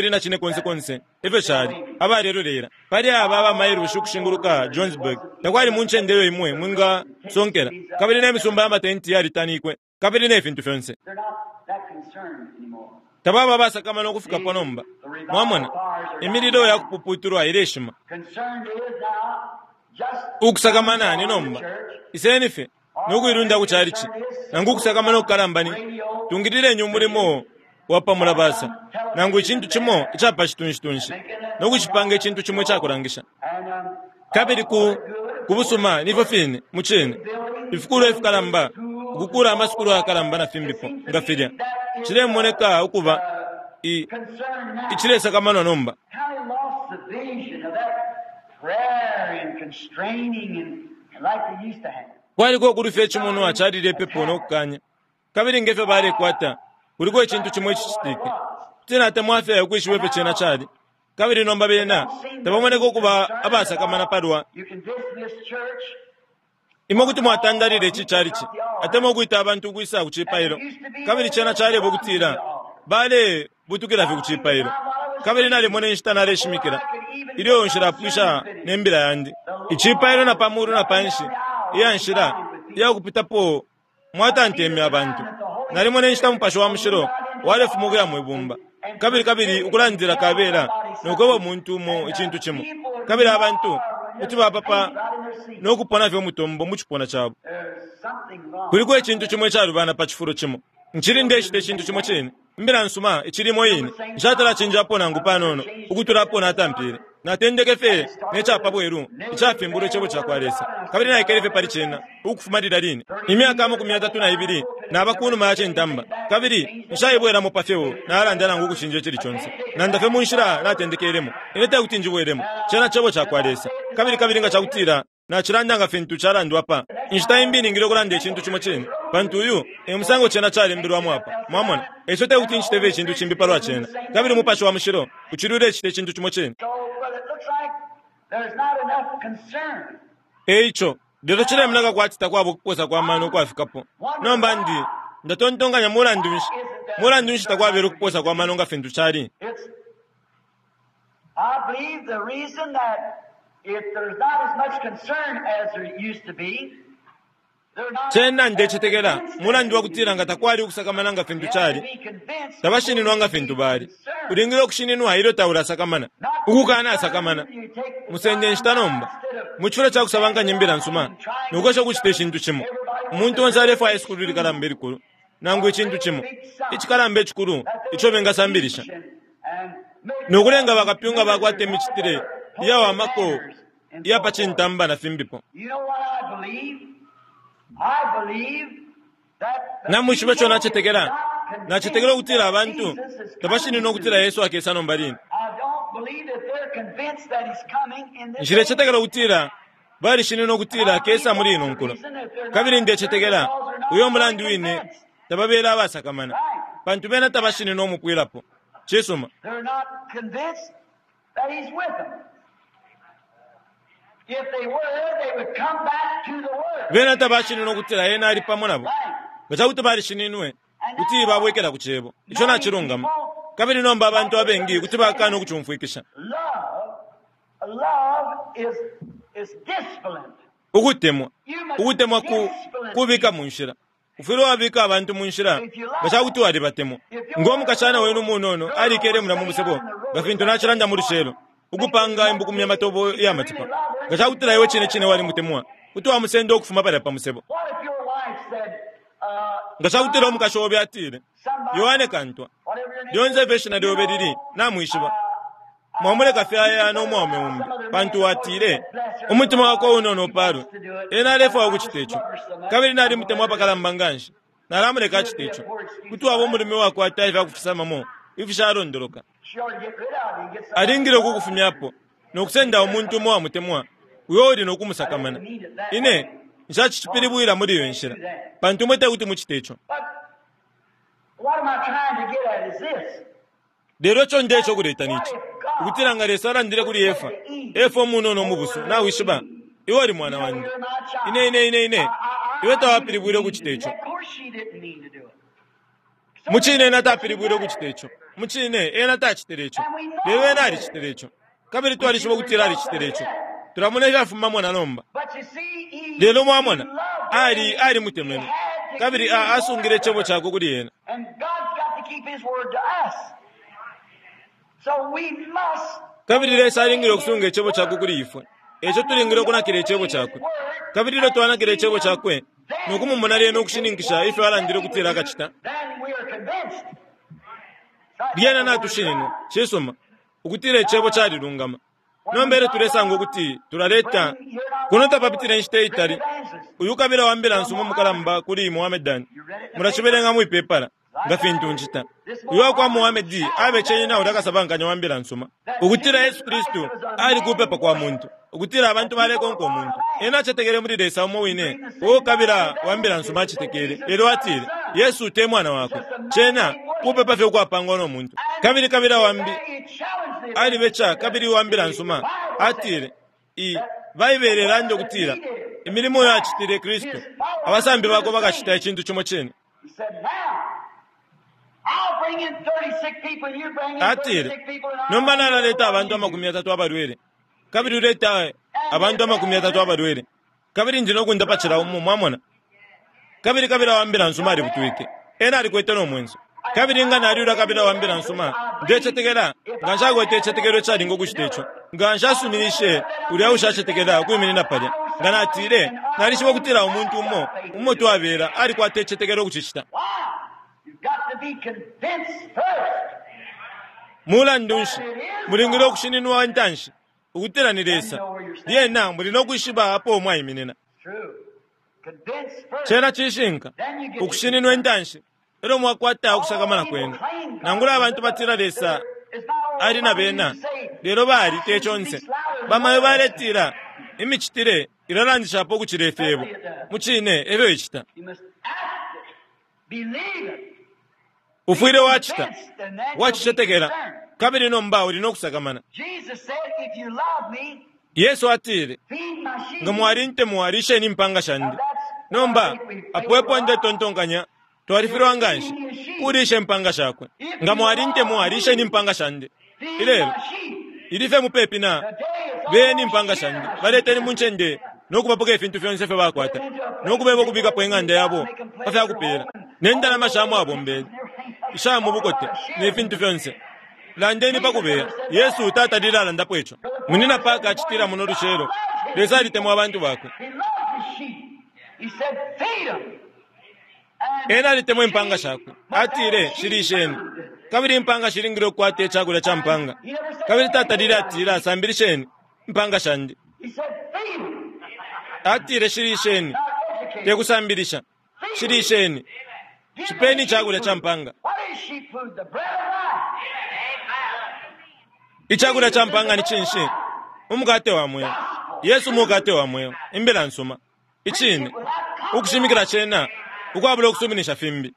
[SPEAKER 1] 24 konse ife chali abalero lera pali aba mayirushi kushinguruka Johannesburg takwali munchendeyo imwe mwinga sonkera kabiri nemisumba y'amatenti yali tanikwe kabiri nefintu fyonse
[SPEAKER 2] they're not that concerned anymore.
[SPEAKER 1] tababa basakama n'okufika panomba mwamona emiriro yakupuputurwa ireshima
[SPEAKER 2] Concerned is now just
[SPEAKER 1] ukusakamana ni nomba isenife nokuyirunda kuchalichi nangu kusakamana okukalambani tungirire nyumulimo wapamula basa nangu ichintu chimo ichapa chitunshi nokuchipanga ichintu chimwe chakulangisha
[SPEAKER 2] and
[SPEAKER 1] kabiri kubusuma nifo fine muchene ifikulu efikalamba kukura amasukulu akalamba na fimbipo ngafirya chilemoneka ukuba
[SPEAKER 2] concerned now.
[SPEAKER 1] ichilesakamana nomba
[SPEAKER 2] How he lost the vision of that prayer and constraining and like they used to have.
[SPEAKER 1] kwaliko kulifa echimunwa chalile pepo nokukanya kabiri ngefe balekwata kuliko echintu chimwe chichitike tina temwafe okwishiwepe chena chali kabiri nomba bena tabamoneka okuba abasakamana palwa
[SPEAKER 2] You can visit this church
[SPEAKER 1] imwe kuti mwatandalire echi chalichi ate mokwita abantu kwisa kuchipayiro kabiri chena chali bokutira bale butukirafe kuchipayiro kabiri nali mone nshitana leshimikira iliyo nshirapwisha nembira yandi ichipayiro na pamuru na panshi iya nshira iya kupitapo mwatantemi abantu nali mone nshita mpasho wa mushiro wale fumugu ya mwebumba kabiri ukulandira kabera nokoba muntu mo ichintu chimo kabiri abantu kuti bapapa nokupona vyo mutombo muchipona chabo
[SPEAKER 2] there's something wrong.
[SPEAKER 1] kuliko echintu chimwe charubana pachifuro chimo nchiri ndeshite chintu chimwe chene mbira nsuma ichirimo yini nchatala chinjapo nangu panono ukutulapo natampire natendeke fe nechapa bweru ichafimburo chebo chakwalesa kabiri naikerefe pali chena ukufumatira lini imyaka 32 nabakunu mache ntamba kabiri nshayibwera mo pafewo nalandana nguku chinje chiri chonse nandafe munshira natendekeremo inete kuti njibweremo chena chebo chakwalesa kabiri ngachakutira na chirandanga fintu chalandwa pa nshita imbini ngiro kulande chintu chimwe chene pantuyu emusango chena chalembirwamu apa mwamona ekyo tekuti nchiteve chintu chimbi palwa chena kabiri mupacho wa mushiro uchirure chite chintu chimwe chena eicho ndiro chilemulaka kwatita kwabo kukoza kwa mano kwafikapo nomba ndi ndatontonganya mulandunshi takwavera kukoza kwa mano nga fintu chali
[SPEAKER 2] I believe the reason that if there's not as much concern as there used to be,
[SPEAKER 1] chena ndechetekera mulandi wakutira nga takwali kusakamana nga fintu chali tabashininwa nga fintu bali ulingire kushininwa ilo taula sakamana ukukana asakamana musenge nshitanomba muchifura chakusabanga nyimbira nsuma nukosha kuchite chintu chimo muntu onse alefu ayisikulu likalambe likulu nangu chintu chimo ichikalambe chikulu icho bengasambirisha nukulenga bakapyunga bakwate michitire yawa mako yapa chintamba na fimbipo namwishibe cho nachetekera okutira abantu tabashinina okutira Yesu akesa nombalini njire chetekera okutira bali shinina okutira akesa mulino nkulu kabiri ndechetekera uyo mulandi wine tababera abasakamana bantu bena tabashinina omupwirapo chesoma
[SPEAKER 2] if they were, they would come back to the word.
[SPEAKER 1] Vena tabashinina okutira yena ali pamwe nabo ngachakuti bali shininwe kuti babwekera kuchebo icho nachirungama kabiri nomba abantu abengi kuti bakana okuchumfuikisha
[SPEAKER 2] Love is disciplined.
[SPEAKER 1] ukutemwa kubika munshira ufiro wabika abantu munshira ngachakuti wali batemo ngomukashana wenu munono ali kere mulamu musebo gafinto nachiranda muri shelo ukupanga imbuku myamatobo yamatipa ngachakutira iwe chine wali mutemwa kuti wamusendo okufuma pala pamusebo ngachakutira omukashobe atire yohane kantwa lyonze veshina lyobeliri namwishiba mwamule kafyaya nomwame umbi pantu watire umutima wako unono paru ena alefu wakuchitecho kabiri nali mutemwa pakalambanganshi nalamuleka chitecho kuti wabo mulimi wako ataiva kufisamamo ifisharondoloka alingire okukufumyapo nokusenda omuntu mwa mutemwa uyoli nokumusakamana ine nchachichipiribwira muri iyo nshira pantu mwete kuti muchitecho lero cho ndecho kuleta nichi ukutiranga leso alandire kuli efa omunono mubusu nawishiba iwe oli mwana wange ine iwe tawapiribwire kuchitecho muchine ena tapiribwire kuchitecho muchine ena tachiterecho lero ena ali chiterecho kabiri twalishiba kutira ali chiterecho turamuna yafuma mwana nomba lero mwamona ali mutemeno kabiri asungire chebo chako kuli yena kabiri lesa alingire okusunga echebo chako kuli ifwe echo tulingire okunakira echebo chakwe kabiri lero twanakira echebo chakwe nokumumona leno okushiningisha ife alandire okutira akachita lyena natushinino chesoma okutira echebo chalilungama nombere tulesanga okuti tulaleta kunota papitira nshite itali uyu kabira wambira nsumo mukalamba kuli Muhammedani murachiberenga mu ipepala ngafintu nchita uyu kwa Muhammedi abe chenyina udakasabanganya wambira nsuma ukutira Yesu Kristo ali kupepa kwa muntu ukutira abantu bale konko muntu ena chetekere muri desa omo wine o kabira wambira nsuma chetekere lero atire Yesu te mwana wako chena kupepa fyo kwa pangono muntu kabira wambi ali becha kabiri wambira nsuma atire vayiberera nje kutira imirimo yachitire Kristo abasambi bako bakashita ikintu cyomo chene atire nombanana leta abantu 30 abalwere kabiri leta abantu 30 abalwere kabiri njino kunda pachira mwamona kabiri wambira nsuma ali kutwike ena ali kwetana omwenzo kabiri ngana aliura kabira wambira nsuma ndechetekera nganshago techetekero chali ngokuchitecho nganshasunishe uri aushachetekera kuimenena palya ngana atire nalishiwa kutira omuntu ummo twabera ali kwa techetekero kuchichita mulandunshi mulingiro kushininwa ntanshi ukutira nilesa yena mulino kwishiba hapo mwayimenena chena chishinka ukushininwa ntanshi ero mwakwata okusakamana kwenu nangula abantu batira lesa ali na bena lero bali techonse bamayo baletira imichitire iralandisha po kuchirefebo muchine ebe ichita ufuire wachita wachichetekera kabiri nomba ulina okusagamana. Yesu atire nga mwari nte mwarishe ni mpanga shandi nomba apwepo nde tontonganya twarifirwa nganshi urishe mpanga shakwe nga mwari nte mwarishe ni mpanga shandi ilero ilife mupepi na beni mpanga shandi baleteni munchende nokubapoka efintu fyonse fe bakwata nokubeba kubika pwengande yabo afa kupera nenda na mashamu abo mbele ishamu bukote nefintu fyonse landeni pakubera Yesu tata dilala ndapwecho munina paka achitira muno rushero lesali temu abantu bakwe ena litemu impanga shakwe atire shirisheni kabiri impanga shiringiro kwate chakula cha mpanga kabiri tata dila atira sambirisheni mpanga shandi atire shirisheni tekusambirisha shirisheni chipeni chakula cha mpanga ichakula cha mpanga ni chinshi umugate wa moyo Yesu mugate wa moyo imbela nsoma ichini ukushimikira chena ukwabula okusuminisha fimbi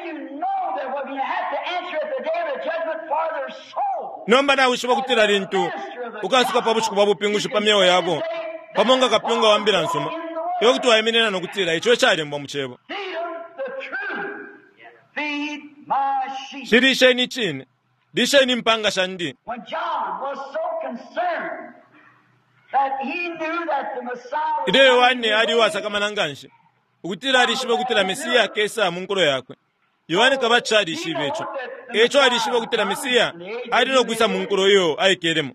[SPEAKER 1] nomba na wishiba kutira lintu ukasuka pabushku babupingushu pamyewo yabo pamonga kapyunga wambira nsoma yokuti wayiminena nokutira icho chali mbwa muchebo shirisheni chini disheni mpanga shandi ide Yohane ali wasakamana nganshi ukutira alishiba kutira Mesiya kesa munkuro yakwe Yohane kabachali shibecho echo alishiba kutira Mesiya ali no kwisa munkuro yo ayikeremo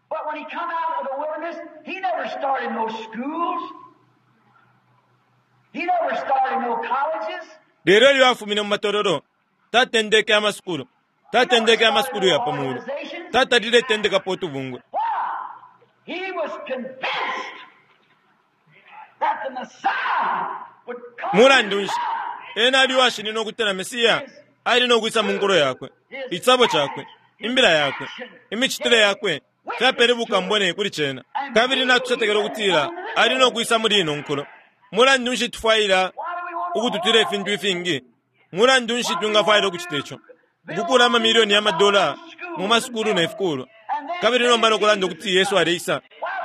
[SPEAKER 1] lero lyafumine mu matororo tatendeke amasukuru ya pamulu tatadile tendeka potu bungwe mulandunshi ena aliwashi nino kutera Mesiya ali no kwisa munkuro yakwe itsabo chakwe imbira yakwe imichitire yakwe kaperebuka mbone kuri chena kabiri natuchategera kutira ali no kwisa mulino nkuro mulandunshi tufayira ukututire fintu ifingi mulandunshi tungafaira kuchitecho ukukula amamiliyoni ya madola mu masukuru na efukuru kabiri nomba nokulanda kuti Yesu aleisa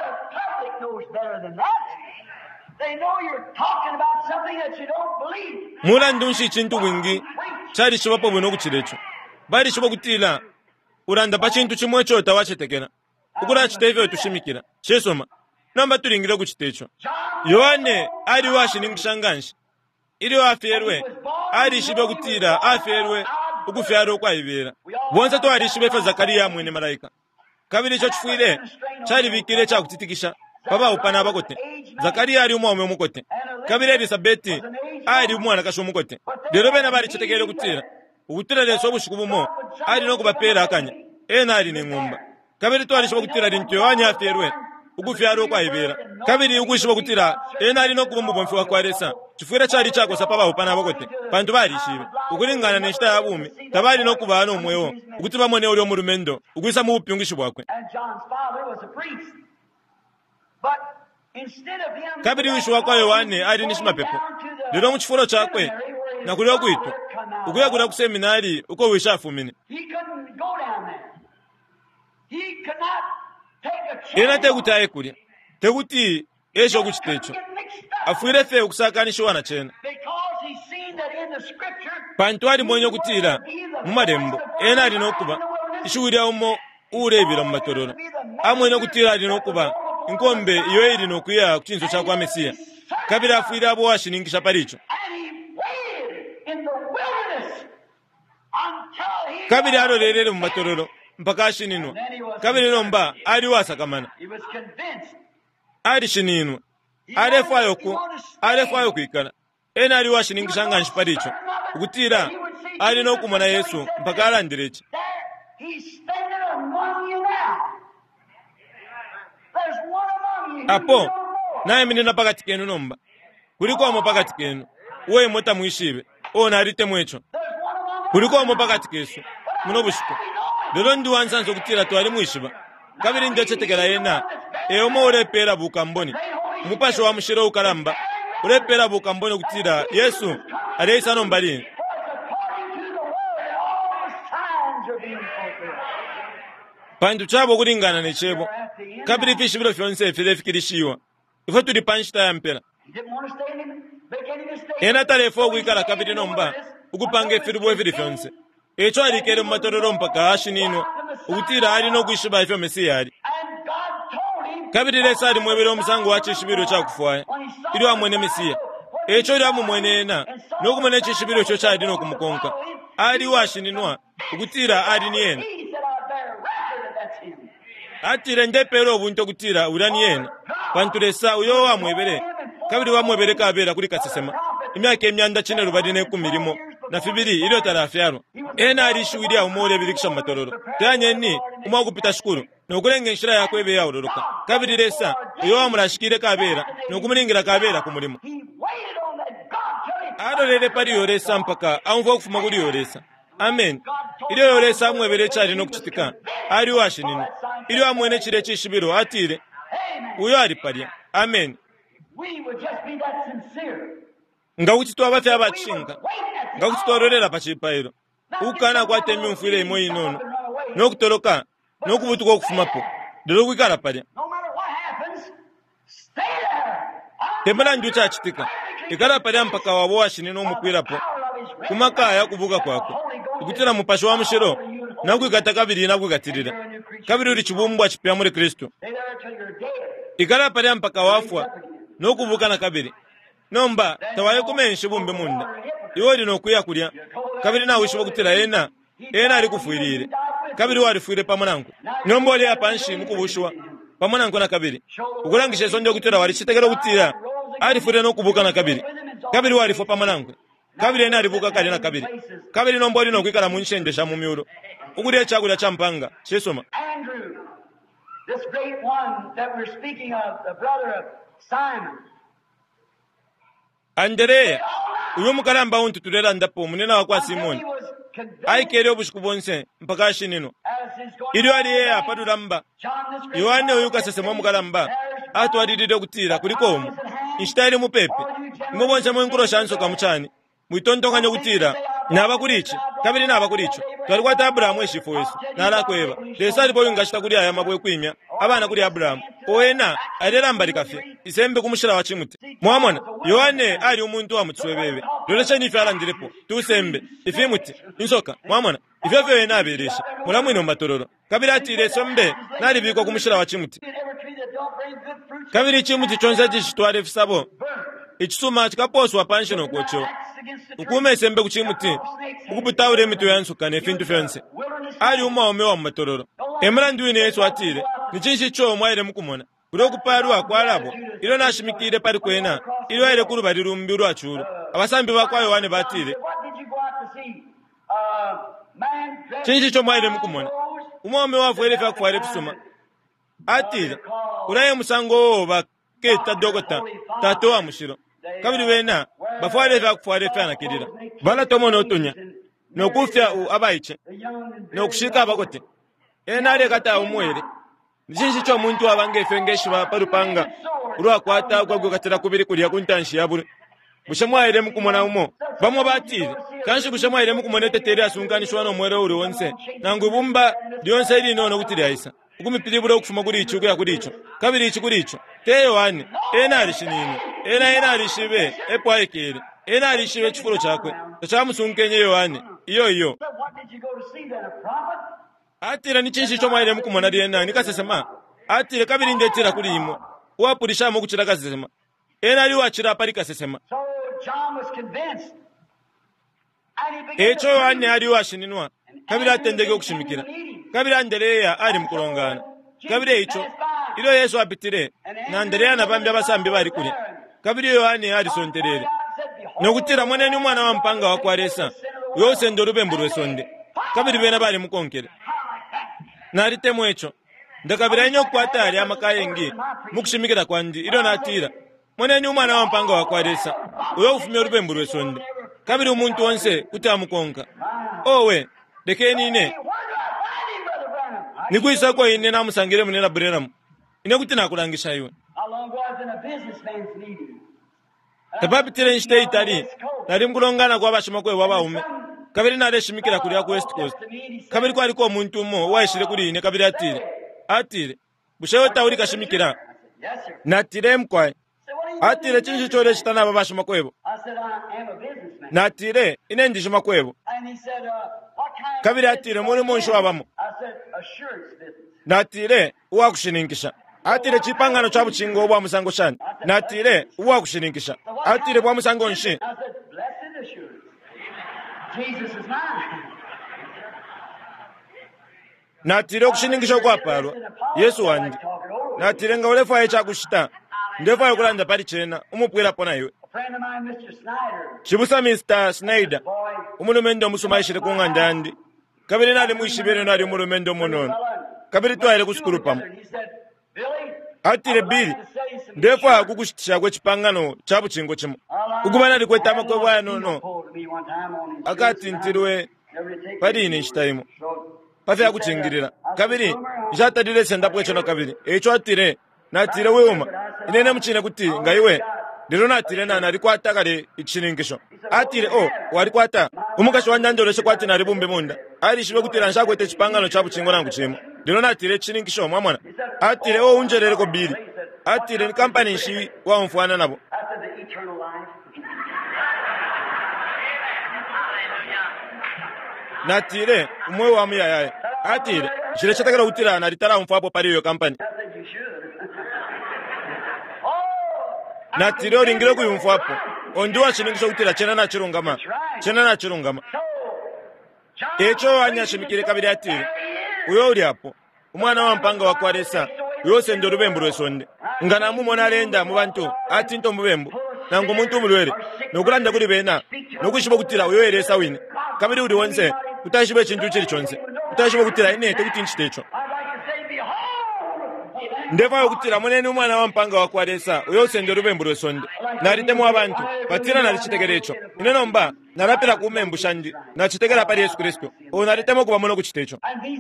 [SPEAKER 1] mulandunshi chintu wingi chali shibapo bwino kuchilecho bali shiba kutila ulanda pa chintu chimwe chota wachetekera ukula chitevyo tushimikira chesoma nomba tulingira kuchitecho Yohane ali washiningishanganshi ili wafierwe ali shiba kutila afierwe ukufyaro kwa ibera bonse to ali shiba fa Zakariya mwene malaika kabiri cho chifuire chali bikire cha kutitikisha baba upana bakote Zakariya ali umwe mukote kabiri Elisabeti ali umwana kasho mukote lero bena bali chitekere kutira ukutira leso bushukubumo ali no kubapera akanya ena ali nengumba kabiri to ali shiba kutira lintu Yohane afierwe ukufyaro kwa ibera kabiri ukushiba kutira ena ali no kubumbu bomfi wa kwaresa chifuire chali chako sapaba upana bakote bantu bali shibe ukulingana neshita yabumi tabali no kubana umwewo ukuti bamone uri omurumendo ukwisa mu bupyungishi bwakwe kabiri wishwa kwa Yohane ali nishima pepo lero mu chifuro chakwe nakulwa kwitu ukuya kula ku seminari uko wishafumine ena tekutaye kulya tekuti esho kuchitecho afuire fe ukusakanisha wana chena pantu ali mwenye kutira mu marembo ena ali nokuba ishuwira umo urebira mu matororo amwenye kutira ali nokuba inkombe iyo iri nokuya kuchinzo cha kwa Mesiya kabiri afuire abo washiningisha paricho kabiri alolelele mu matororo mpaka ashininwa kabiri nomba ali wasakamana ali shininwa alefayo kwikana ena ali washiningisha nganshi paricho ukutira ali nokumona Yesu mpaka alandirechi apo naye minina pakati kenu nomba kuliko omo pakati kenu uwe mota mwishibe ona alite mwecho kuliko omo pakati kesu muno bushiko lero ndi wansanzo kutira twali mwishiba kabiri ndechetekera yena omo ulepera bukamboni mupasho wa mushiro ukalamba ulepera bukamboni kutira Yesu aleisa nombali pantu chabo kulingana nechebo kabiri vishibiro vyonse vilefikirishiwa ifo tuli panshita ya mpela ena talefo kuikala kabiri nomba ukupanga efiribwe vili vyonse echo alikele mumatorero mpaka ashinino ukutira ali nokuishiba ifyo mesiyali kabiri lesa ali mwebele omusango wachi ishibiro chakufwaya ili wamwene mesiya echo ili wamumwene ena nokumwene chishibiro cho chali nokumukonka ali washininwa ukutira ali ni ena atire ndepero obunto kutira urani yena pantulesa uyo wamwebere kabiri wamwebere kabera kuli kasesema imyaka emyanda chine rubadine kumirimo na fibiri ilo tarafyaro ena alishuhudia umole bilikisha matororo tanye ni umwa kupita shukuru nokulenge nshira yakwe ebe yauroroka kabiri lesa uyo wamurashikire kabera nokumulingira kabera kumulimo adolele pari yoresa mpaka amvo kufuma kuli yoresa amen iliyo yoresa amwebere chali nokuchitika ali washinino iliyo amwene chile chishibiro atire uyo ali palia amen ngakuti twabafye abachinga ngakuti twarorera pachipairo ukana kwatemi umfire imo inono nokutoroka nokubutuka okufumapo lero kwikala palia tembala nju chachitika ikala palia mpaka wabo washinino omukwirapo kumakaya kuvuka kwako ikutira mupasho wa mushiro nakwikata kabiri nakwigatirira kabiri uli chibumbwa chipya muri Kristo ikala palia mpaka wafwa nokuvuka na kabiri nomba tawaye kumenshi bumbe munda iwoli nokuya kulya kabiri nawe ushiba kutira ena ali kufuirire kabiri wali fuire pamonanko nomba oli apanshi mukubushwa pamonanko na kabiri ukulangisha sonjo kutira wali chitegero kutira ali fuire nokuvuka na kabiri wali fo pamonanko kabiri ena alivuka kali na kabiri nomba oli nokwikala munshenje sha mumyulo ukuriya chakula cha mpanga chesoma
[SPEAKER 2] this great one that we're speaking of, the brother of Simon.
[SPEAKER 1] Andrea, uyo mukalamba untu tulera ndapo munena wakwa Simoni. Aikere obushiku bonse mpaka shinino. Iliyo aliye apadulamba. Yohane uyu kasesema mukalamba. Atu adidide kutira kuliko omu. Nshitali mupepe. Ngobonse mwenkuro shanso kamuchani. Muitondonganya kutira. Naba kurichi. Kabiri naba kuricho. Twalikwata Abrahamu eshifo yesu. Nalakweba. Lesa alipo yungashita kuli aya mabwe kwimya. Abana kuli Abrahamu. Oena aliramba likafe. Isembe kumushira wachimuti. Mwamona Yohane ali umuntu wa mutswebebe. Lolesha nife alandirepo. Tusembe. Ifimuti. Insoka. Mwamona ifyavyo ena abirisha. Mulamwino matororo. Kabiri atire sombe nalibikwa kumushira wachimuti. Kabiri chimuti chonza chishitwale fisabo. Ichisuma chikaposwa panshi nokocho. Ukume sembe kuchimuti. Ukuputaure mitu yansuka nefintu fyonse. Ali umaome wa matororo. Emrandu ine yesu atire. Nichinshi cho mwaile mukumona. Uloku paru akwalabo. Ilo nashimikire pari kwena. Ilo aile kuru badiru mbiru achuru. Abasambi wakwa Yohane batire. Chinshi cho mwaile mukumona. Umaome wa fuere fya kufuare pisuma. Atire. Ulaye musango wa keta dogota. Tato wa mushiro. Kabiri wena. Bafuare fya kufuare fya nakirira. Bala tomo notunya. Nokufya abaiche. Nokushika abakote. Enale kata umwere. Nichinshi cho muntu abange fengeshi ba parupanga. Urwa kwata kwa gukatira kubiri kuriya kuntanshi yabure. Bushamwaire mukumona umo. Bamwe batire. Kanshi bushamwaire mukumona tetere asunkanishwa no mwere uri wonse. Nangu bumba lyonse iri nono kutiri aisa. Ukumipiri bure okufuma kuri icho kuya kuri icho. Kabiri ichi kuri icho. Te Yohane. Ena alishinino. Ena alishibe. Epo aikere. Ena alishibe chifuro chakwe. Tachamusunkenye Yohane. Iyo. Atira nichinshi cho mwaile mukumona liena nikasesema. Atire kabiri ndetira kuri imo. Wapurisha mo kuchira kasesema. Ena ali wachira pari kasesema.
[SPEAKER 2] So John was convinced.
[SPEAKER 1] Echo Yohane ali washininwa. Kabiri atendege okushimikira. Kabiri Andrea ali mukulongana. Kabiri icho ilo Yesu apitire. Na Andrea nabambi abasambi bali kuli. Kabiri Yohane ali sonterere. Nokutira mweneni umwana wa mpanga wa kwaresa. Yose ndorubembu rwesonde. Kabiri bena bali mukonkere. Naritemo echo. Ndakabira nyo kwata ali amakayengi. Mukushimikira kwandi ilo natira. Mweneni umwana wa mpanga wa kwaresa. Uyo ufumye rubembu rwesonde. Kabiri umuntu wonse kutamukonka. Owe dekeni ine. Nikuisa kwa ine namusangire munena Branham. Ine kuti nakulangisha iwe. Tapapitire nshite itali. Nali mkulongana kwa bashima kwe wabaume. kabiri nareshimikira kuri ku West Coast kabiri ko ariko omuntu ummo wayishire kuri ine kabiri atire bushewe tawuri kashimikira natire mkwaye atire chinshi chore chitana ababasha makwebo natire ine ndisha makwebo kabiri atire muri munsho wabamo natire uwakushiningisha atire chipangano cha buchingo bwa musango shani natire uwakushiningisha atire bwa musango nshi natire okushiningisha kwa palo Yesu wandi natire nga ulefa yecha kushita ndefa yokulanda pali chena umupwira pona iwe chibusa Mr. Snyder umulumendo musumayishire kungandandi kabiri nali mwishibere nali mulumendo munono kabiri twaile kusukulu pamo atire Billy ndefa kukushitisha kwe chipangano cha buchingo chimo ukubana likwetama kwe bwana no akati ntirwe pali ine chitaimo pafe akuchingirira kabiri ichatadire senda pwecho na kabiri echo atire natire weuma inene mchine kuti ngaiwe ndiro natire nana rikwata kale ichiningisho atire wari kwata umukashi wanyandolo shekwati na ribumbe munda ari shibe kuti ransha kwete chipangano cha buchingo nangu chimo ndiro natire chiningisho mwamwana atire unjerere ko Billy atire ni company shi wa mfwana nabo natire umwe wa muyaya atire shire chatakara utira na ritara mfapo pari yo company natire oringire kuyumfapo ondiwa chiningisho utira chena na chirungama echo anyashimikire kabiri atire uyo uri hapo umwana wa mpanga wa kwaresa yose ndo rubembo rwesonde ngana mumona lenda mu bantu ati nto mubembo nango muntu mulwere nokulanda kuri bena nokushiba kutira uyo eresa wine kabiri uri wonse utashibe chintu chiri chonse utashibe kutira ine te kuti nchitecho ndefa yokutira munene umwana wa mpanga wa kwaresa uyo sende rubembo rwesonde naritemo abantu patira nalichitegerecho ine nomba narapira kumembu shandi nachitegera pari Yesu Kristo naritemo kuba muno kuchitecho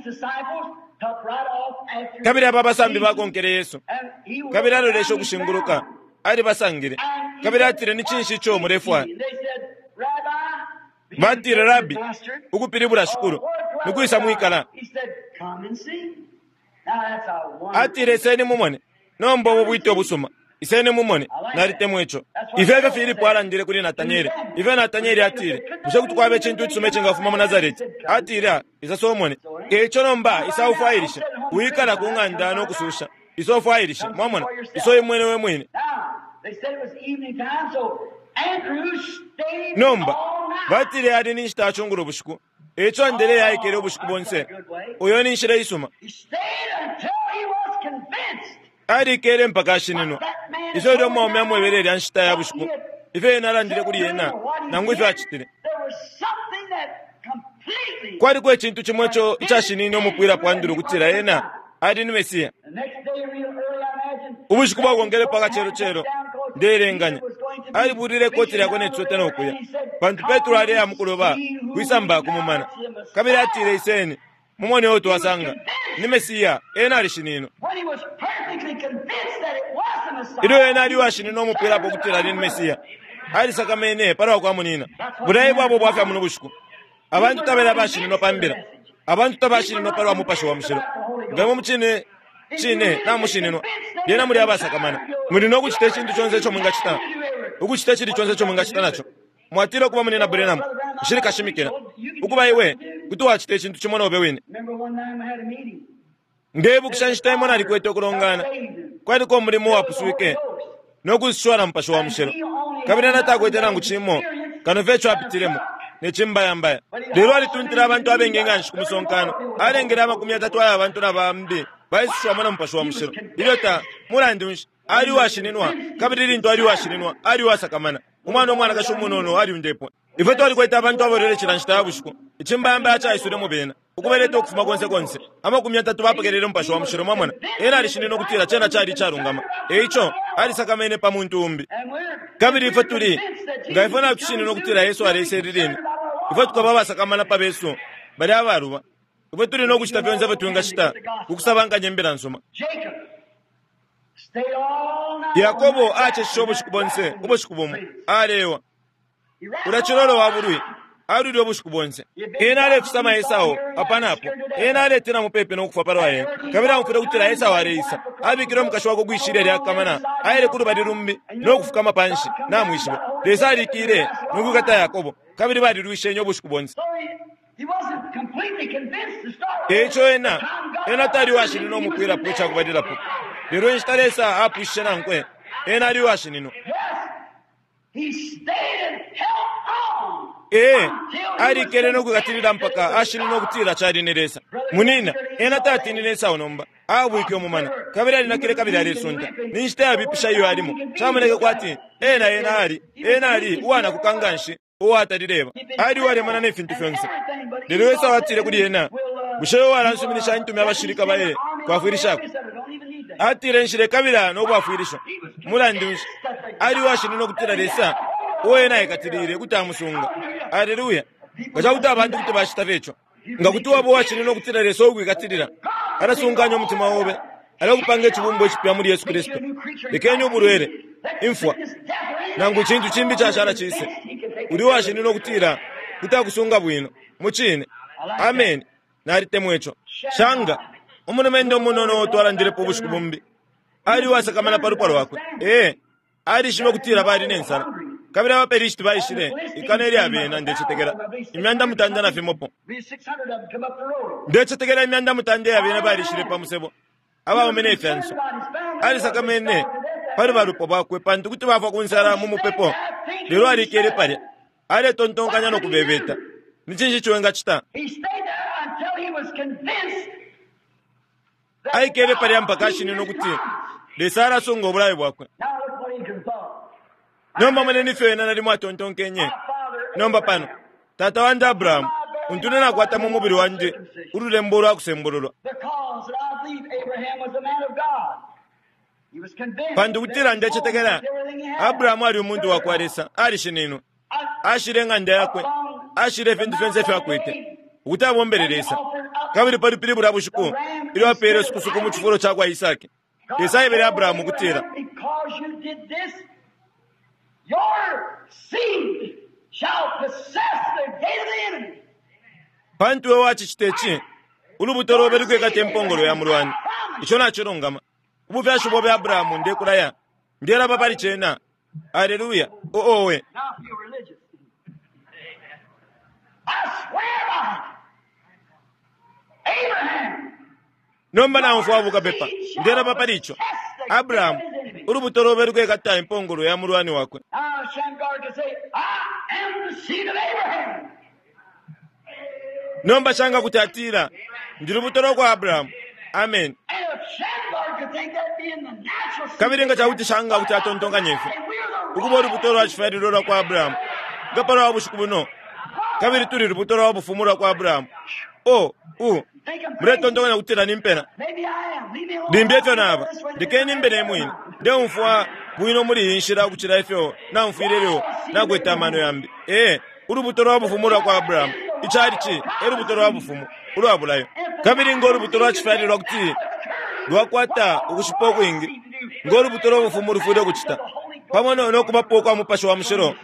[SPEAKER 1] kabiri ababa sambi bakonkere Yesu kabiri aroresho kushinguruka ari basangire kabiri atire ni chinshi cyo murefwa batire Rabbi ukupiri burashukuru nikuisa muikala atire seni mumone nombo bwito busuma isene mumone naritemo echo iveve Filipo arandire kuri Natanieli ive Natanieli atire mushe kutwabe chintu tsume chingafuma mu Nazareti atire isasomone echo nomba isaufayirisha uikala kunganda no kususha isofayirisha mwamona isoye mwene we mwene nomba batire ari ninshita chunguru bushiku echo ndele yaikere bushiku bonse uyo ninshire isuma ari kere mpaka shinino iso ndo mwa myamwe berere anshita ya bushiku ife narandire kuri yena nangwe achitire kwari kwe chintu chimwecho chashinino mupwira pwanduru kutira yena ari ni Mesiya ubushiku bwongere paka chero nderenganya ari burire koti yako netsote nokuya bantu Petro ari amukuloba kwisamba kumumana kabiri atire isene mumone oto wasanga ni Mesiya ena ari shinino iro ena ari washinino mupira pokutira ni Mesiya ari sakamene para kwa munina burayi bwabo bwafa muno bushiku abantu tabera bashinino pambira abantu tabashinino para mupasho wa mushiro ngamo mchine chine namushinino yena muri abasakamana muri no kuchite chintu chonse cyo mungachita ukuchite chiri chonse cyo mungachita nacho mwatiro kuba munena Brenham shirika shimikira ukuba iwe kuti wachite chintu chimona obe wine ndebu kushanshita imona ali kwete kulongana kwali ko muri mo apusuike no kushwara mpasho wa mushiro kabina natakwete nangu chimo kanovecho apitiremo nechimba mbaya lero ali tuntira abantu abengenga nshikumusonkano alengera 30 aya abantu nabambi baisishwa mwana mpasho wa mushiro ilota mulandi ari washininwa kabiri ndo ari washininwa ari wasakamana umwana kashumunono ari undepo iveto ali kweta abantu aborere chiranshita abushiku ichimba mbaya acha isure mubena ukubeleta okufuma konse ama 30 bapagerere mpasho wa mushiro mwana era ali shinino kutira chena chari charungama echo ali sakamene pa muntu umbi kabiri ifaturi ngaifona kushinino kutira Yesu ari seririni iveto kwababa sakamana pa Yesu bali abaruba iveturi no kuchita byonze betunga shita ukusabanga nyembera nsoma Yakobo ache shobo shikubonse ubo shikubomo alewa urachirolo waburui aludi obushuku bwonse ena alefusama Esau apanapo ena aletera mupepe n'okufa parwaye kabira mufire kutira Esau areisa abikira omukashi wako gwishire lyakamana ayere kuluba dirumbi n'okufukama panshi namwishiba lesa alikire n'okukata Yakobo kabiri badi lwishenye obushuku bwonse echo ena tari washini n'omukwira pucha kubadira po lero instalesa apushe nankwe ena ali washini no ari kere no kugatirira mpaka ashini no kutira chari neresa munina ena tati neresa onomba abwike omumana kabira ali nakire kabira ali sunta ninshita abipisha yo alimo chamuneke kwati ena ali wana kukanganshi uwata direba ari wale mana nefintu fyonse lero Esau atire kuri ena busheyo waransuminisha ntumi abashirika baye kwafirisha atire nshire kabira no kwafirisha mulandusha ari washini no kutira resa wena ekatirire kutamusunga haleluya gachakuti abantu kuti bashitavecho ngakuti wabo washini no kutira resa ogwikatirira arasunganya omutima wobe alokupanga ekibumbo ekipya muri Yesu Kristo lekenyo burwere infwa nangu chintu chimbi chashara chise uri washini no kutira kutakusunga bwino muchine amen naritemwecho shanga omunomendo munono otwala ndirepo bushuku bumbi ali wasakamana paruparo wakwe ali shima kutira bali nensana kabira baperishti bayishire ikaneri abena ndechetegera imyanda mutanda na fimopo ndechetegera imyanda mutanda abena bayishire pamusebo aba omene fenso ali sakamene pari barupo bakwe pantu kuti bava kunsara mu mupepo lero ali kere pare ale tontonkanya no kubebeta nichinji chwenga chita ai kere pare mpaka shini no kuti lesara songo bulaye bwakwe nomba maneni fena nali mwatontonkenye nomba pano tata wanje Abraham untunena kwata mu mubiri wanje urule mboro akusemborolwa pandu kutira ndechetegera Abraham ali umuntu wakwaresa ali shinino ashirenga ndakwe ashire vindu vyonse vyakwete utabombereresa kabiri paripiri burabushuku ilo apere sukusuku mu chifuro chakwa Isaki esayebere Abraham kutira your seed shall possess the gate of the enemy. Pantu wachi chitechi ulubutoro berukwe katempongolo ya murwani icho nachirongama ubuvyashi bobe Abraham ndekuraya ndera babali chena haleluya we
[SPEAKER 2] now feel religious. I swear by Abraham
[SPEAKER 1] nomba na mfwavu kabepa ndera babali icho Abraham urubutoro berukwe katempongolo ya murwani wakwe
[SPEAKER 2] Shamgar could say, I am the seed of Abraham.
[SPEAKER 1] Nomba shanga kutatira ndilubutoro kwa Abraham amen
[SPEAKER 2] And if Shamgar could think that being the natural seed,
[SPEAKER 1] kabirenga chauti shanga kutatontonga nyefu ukubo urubutoro achifadilora kwa Abraham gaparo wabushukubuno kabiri turi urubutoro wabufumura kwa Abraham muretontonga kutira nimpena
[SPEAKER 2] maybe I am. Leave me alone.
[SPEAKER 1] ndimbyeto naba ndikeni mbene mwini ndeumfwa bwino muri yinshira kuchira ifyo na mfirero na kwetamano yambi urubutoro wabufumura kwa Abraham ichari chi urubutoro wabufumu urwabulayo kabiri ngo urubutoro achifadilwa kuti lwakwata ukushipo kwingi ngo urubutoro wabufumura ufude kuchita pamono nokubapo kwa mupasho wa mushiro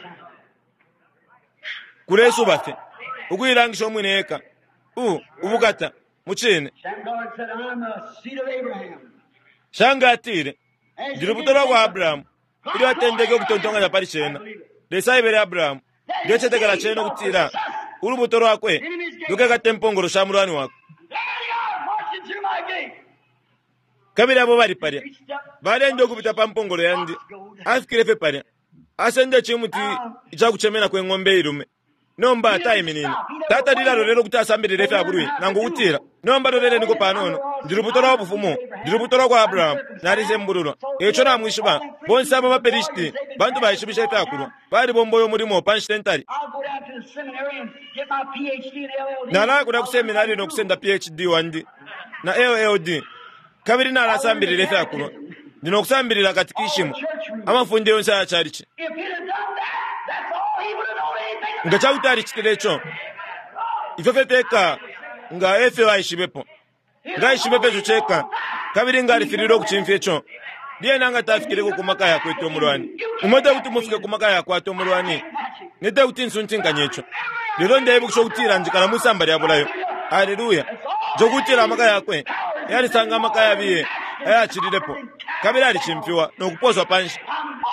[SPEAKER 1] kuresu bafe ukuirangisha omwineka ubugata muchine
[SPEAKER 2] Shamgar said, I'm the seed of Abraham.
[SPEAKER 1] shanga atire ndilubutoro kwa Abraham ili atendeke okutontonga pali chena lesayibere Abraham ndechetegera chena kutira urubutoro wakwe lukeka tempongolo sha mulwani wako
[SPEAKER 2] There they are, marching through my gate.
[SPEAKER 1] kabiri abo bali palya balende okupita pa mpongolo yandi afikirefe palya asende chimuti ichakuchemena kwe ng'ombe ilume nomba atayiminini tata dilalo lero kuti asambirirefe abulwi nangu kutira nomba lolele niko panono ndilubutoro wabufumu ndilubutoro kwa Abraham nalize mbululwa echo namwishiba bonse abo baperishti bantu bayishibisha ife akulwa bali bomboyo mulimo panshitentali
[SPEAKER 2] I'll go down to the seminary and get my PhD in LLD.
[SPEAKER 1] nalakuda kuseminari nokusenda PhD wandi na LLD kabiri nalasambirirefe akulwa ndinokusambirira katikishimu amafundi yonse achalichi
[SPEAKER 2] If he'd have done that, that's all he would have known anything about.
[SPEAKER 1] ngachakutali chitilecho ifefeteka nga efe waishibepo ngaishibepe chucheka kabiri ngalifiriro kuchimfyecho ndiye nanga tafikireko kumakaya kwetu omulwani umete kuti mufike kumakaya kwatu omulwani nete kuti nsuntinkanyecho lero ndaibukusha kutira njikala musamba lyabulayo. Haleluya. Jokutira amakaya akwe yalisanga amakaya biye ayachirirepo kabiri ali chimfiwa nokupozwa panshi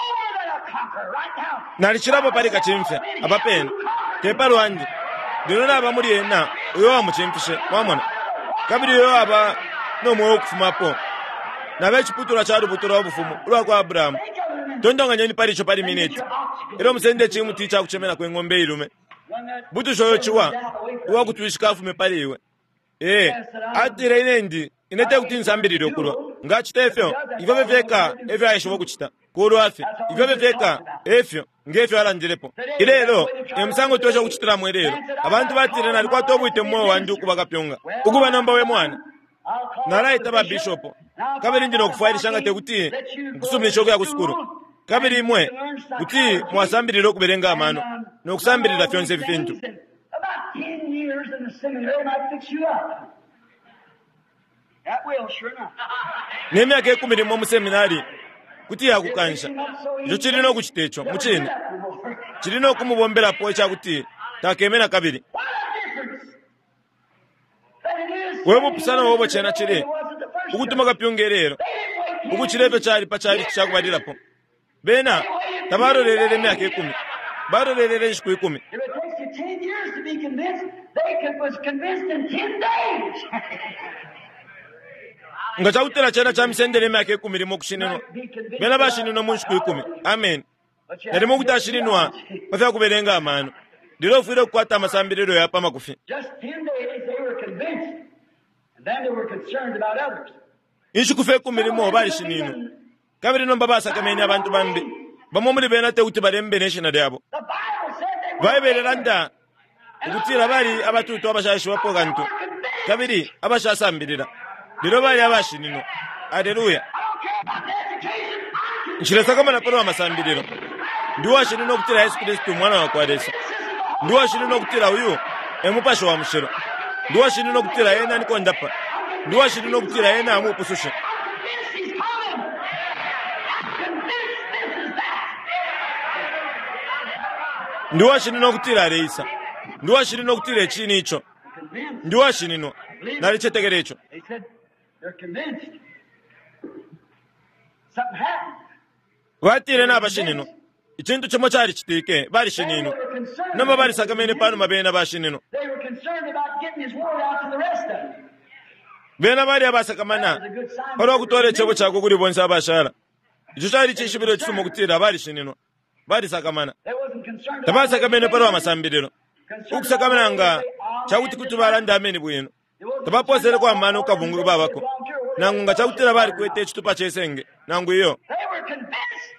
[SPEAKER 1] nalichirapo pali kachimfya apapena kepalo andi lero naba muli ena uyo wamuchimfishe wamona kabiri uyo aba nomwoyo okufumapo nabe chiputula cha lubuto lwa bufumu lwa kwa Abrahamu tondonganyeni palicho pali mineti ero musende chimuti cha kuchemera kweng'ombe ilume butu shoyo chiwa uwa kutwishikafume paliwe atire inendi inete kuti nsambirire okulwa ngachitefyo ivyo beveka evyo ayishobo kuchita kulu afi ivyo beveka efyo ngefyo alandirepo ilelo emusango tosha kuchitira mwerero abantu batire nalikuwa tobwite mmoyo wandi ukuba kapyonga ukuba namba we mwana nalaita ba bishopo kabiri njino kufairishanga tekuti nkusumisha okuya kusukuru kabiri imwe kuti mwasambirire okuberenga amano nokusambirira fyonse bifintu
[SPEAKER 2] About 10 years in the seminary might fix you up. That will, sure enough.
[SPEAKER 1] Nemyaka 10 mu seminari kuti yakukansha icho chirino kuchitecho muchini chirino kumubombera po chakuti takemena kabiri wewe pusana wobo chena chiri ukutuma kapyongerero ukuchirepe chali pachali chakubalira po bena tabaro lelele myaka 10 baro lelele ishku 10
[SPEAKER 2] 10 years to be convinced, was convinced in 10 days.
[SPEAKER 1] Ngachautera chana cha msendele myaka 10 limo kushinino bena bashinino munshku 10 amen yarimo kutashirinwa bafya kuberenga amano ndiro fuire kukwata amasambiriro yapa makufi
[SPEAKER 2] Just 10 days they were convinced, and then they were concerned about others.
[SPEAKER 1] ishku 10 limo bashinino kabiri nomba basa kamenya abantu bambe bamomuli bena te uti balembe nation yabo
[SPEAKER 2] The Bible said they were
[SPEAKER 1] Vaibelelanda ukutira bali abatutu abashashi wapo kantu kabiri abashasambirira lero bali abashinino haleluya nchilesa kama napolo amasambiriro ndiwa shinino kutira Yesu Kristo mwana wa Yesu ndiwa shinino kutira uyu emupasho wa mshiro ndiwa shinino kutira yena niko ndapa ndiwa shinino kutira yena amupusushe ndiwa shinino kutira reisa ndiwa shinino kutira chini icho ndiwa shinino nalichetegere icho
[SPEAKER 2] They said they're convinced. Something happened.
[SPEAKER 1] vatire n'abashinino ikintu kimwe cyari kitike bari shinino namba bari sagamene pano mabena bashinino
[SPEAKER 2] They were concerned about getting his word out to the rest of them.
[SPEAKER 1] bena bari abasakamana bari kutore chebo chako kuri bonsa abashara icho cyari chishibiro kisumo kutira bari shinino bari sakamana
[SPEAKER 2] They wasn't concerned
[SPEAKER 1] tabari sagamene pano amasambiriro ukusakamana nga chakuti kutubala ndameni bwino tabapozere kwa mano kavungu babako nangu nga chakutira bari kwete chitupa chesenge nangu iyo
[SPEAKER 2] They were convinced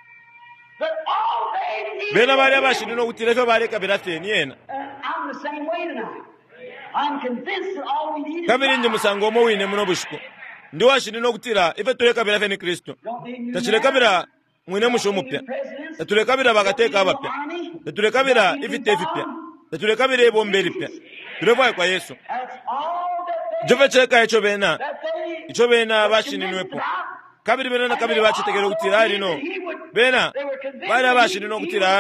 [SPEAKER 2] that all they needed.
[SPEAKER 1] bena bari abashinino kutira fe bari kabira feni yena
[SPEAKER 2] I'm the same way tonight. I'm convinced that all we need is
[SPEAKER 1] kabiri ndi musango mo wine muno bushiko ndi washinino kutira ife tule kabira fe ni Kristo tachile kabira mwine musho mupya tatule kabira bakateka abapya tatule kabira ifite ifipya tatule kabira ebombe lipya tulevaye kwa Yesu
[SPEAKER 2] That's all that
[SPEAKER 1] jove cheka echo bena
[SPEAKER 2] they
[SPEAKER 1] icho bena bashininwepo kabiri bena na kabiri bachitegera kutira ali no bena bari abashinino kutira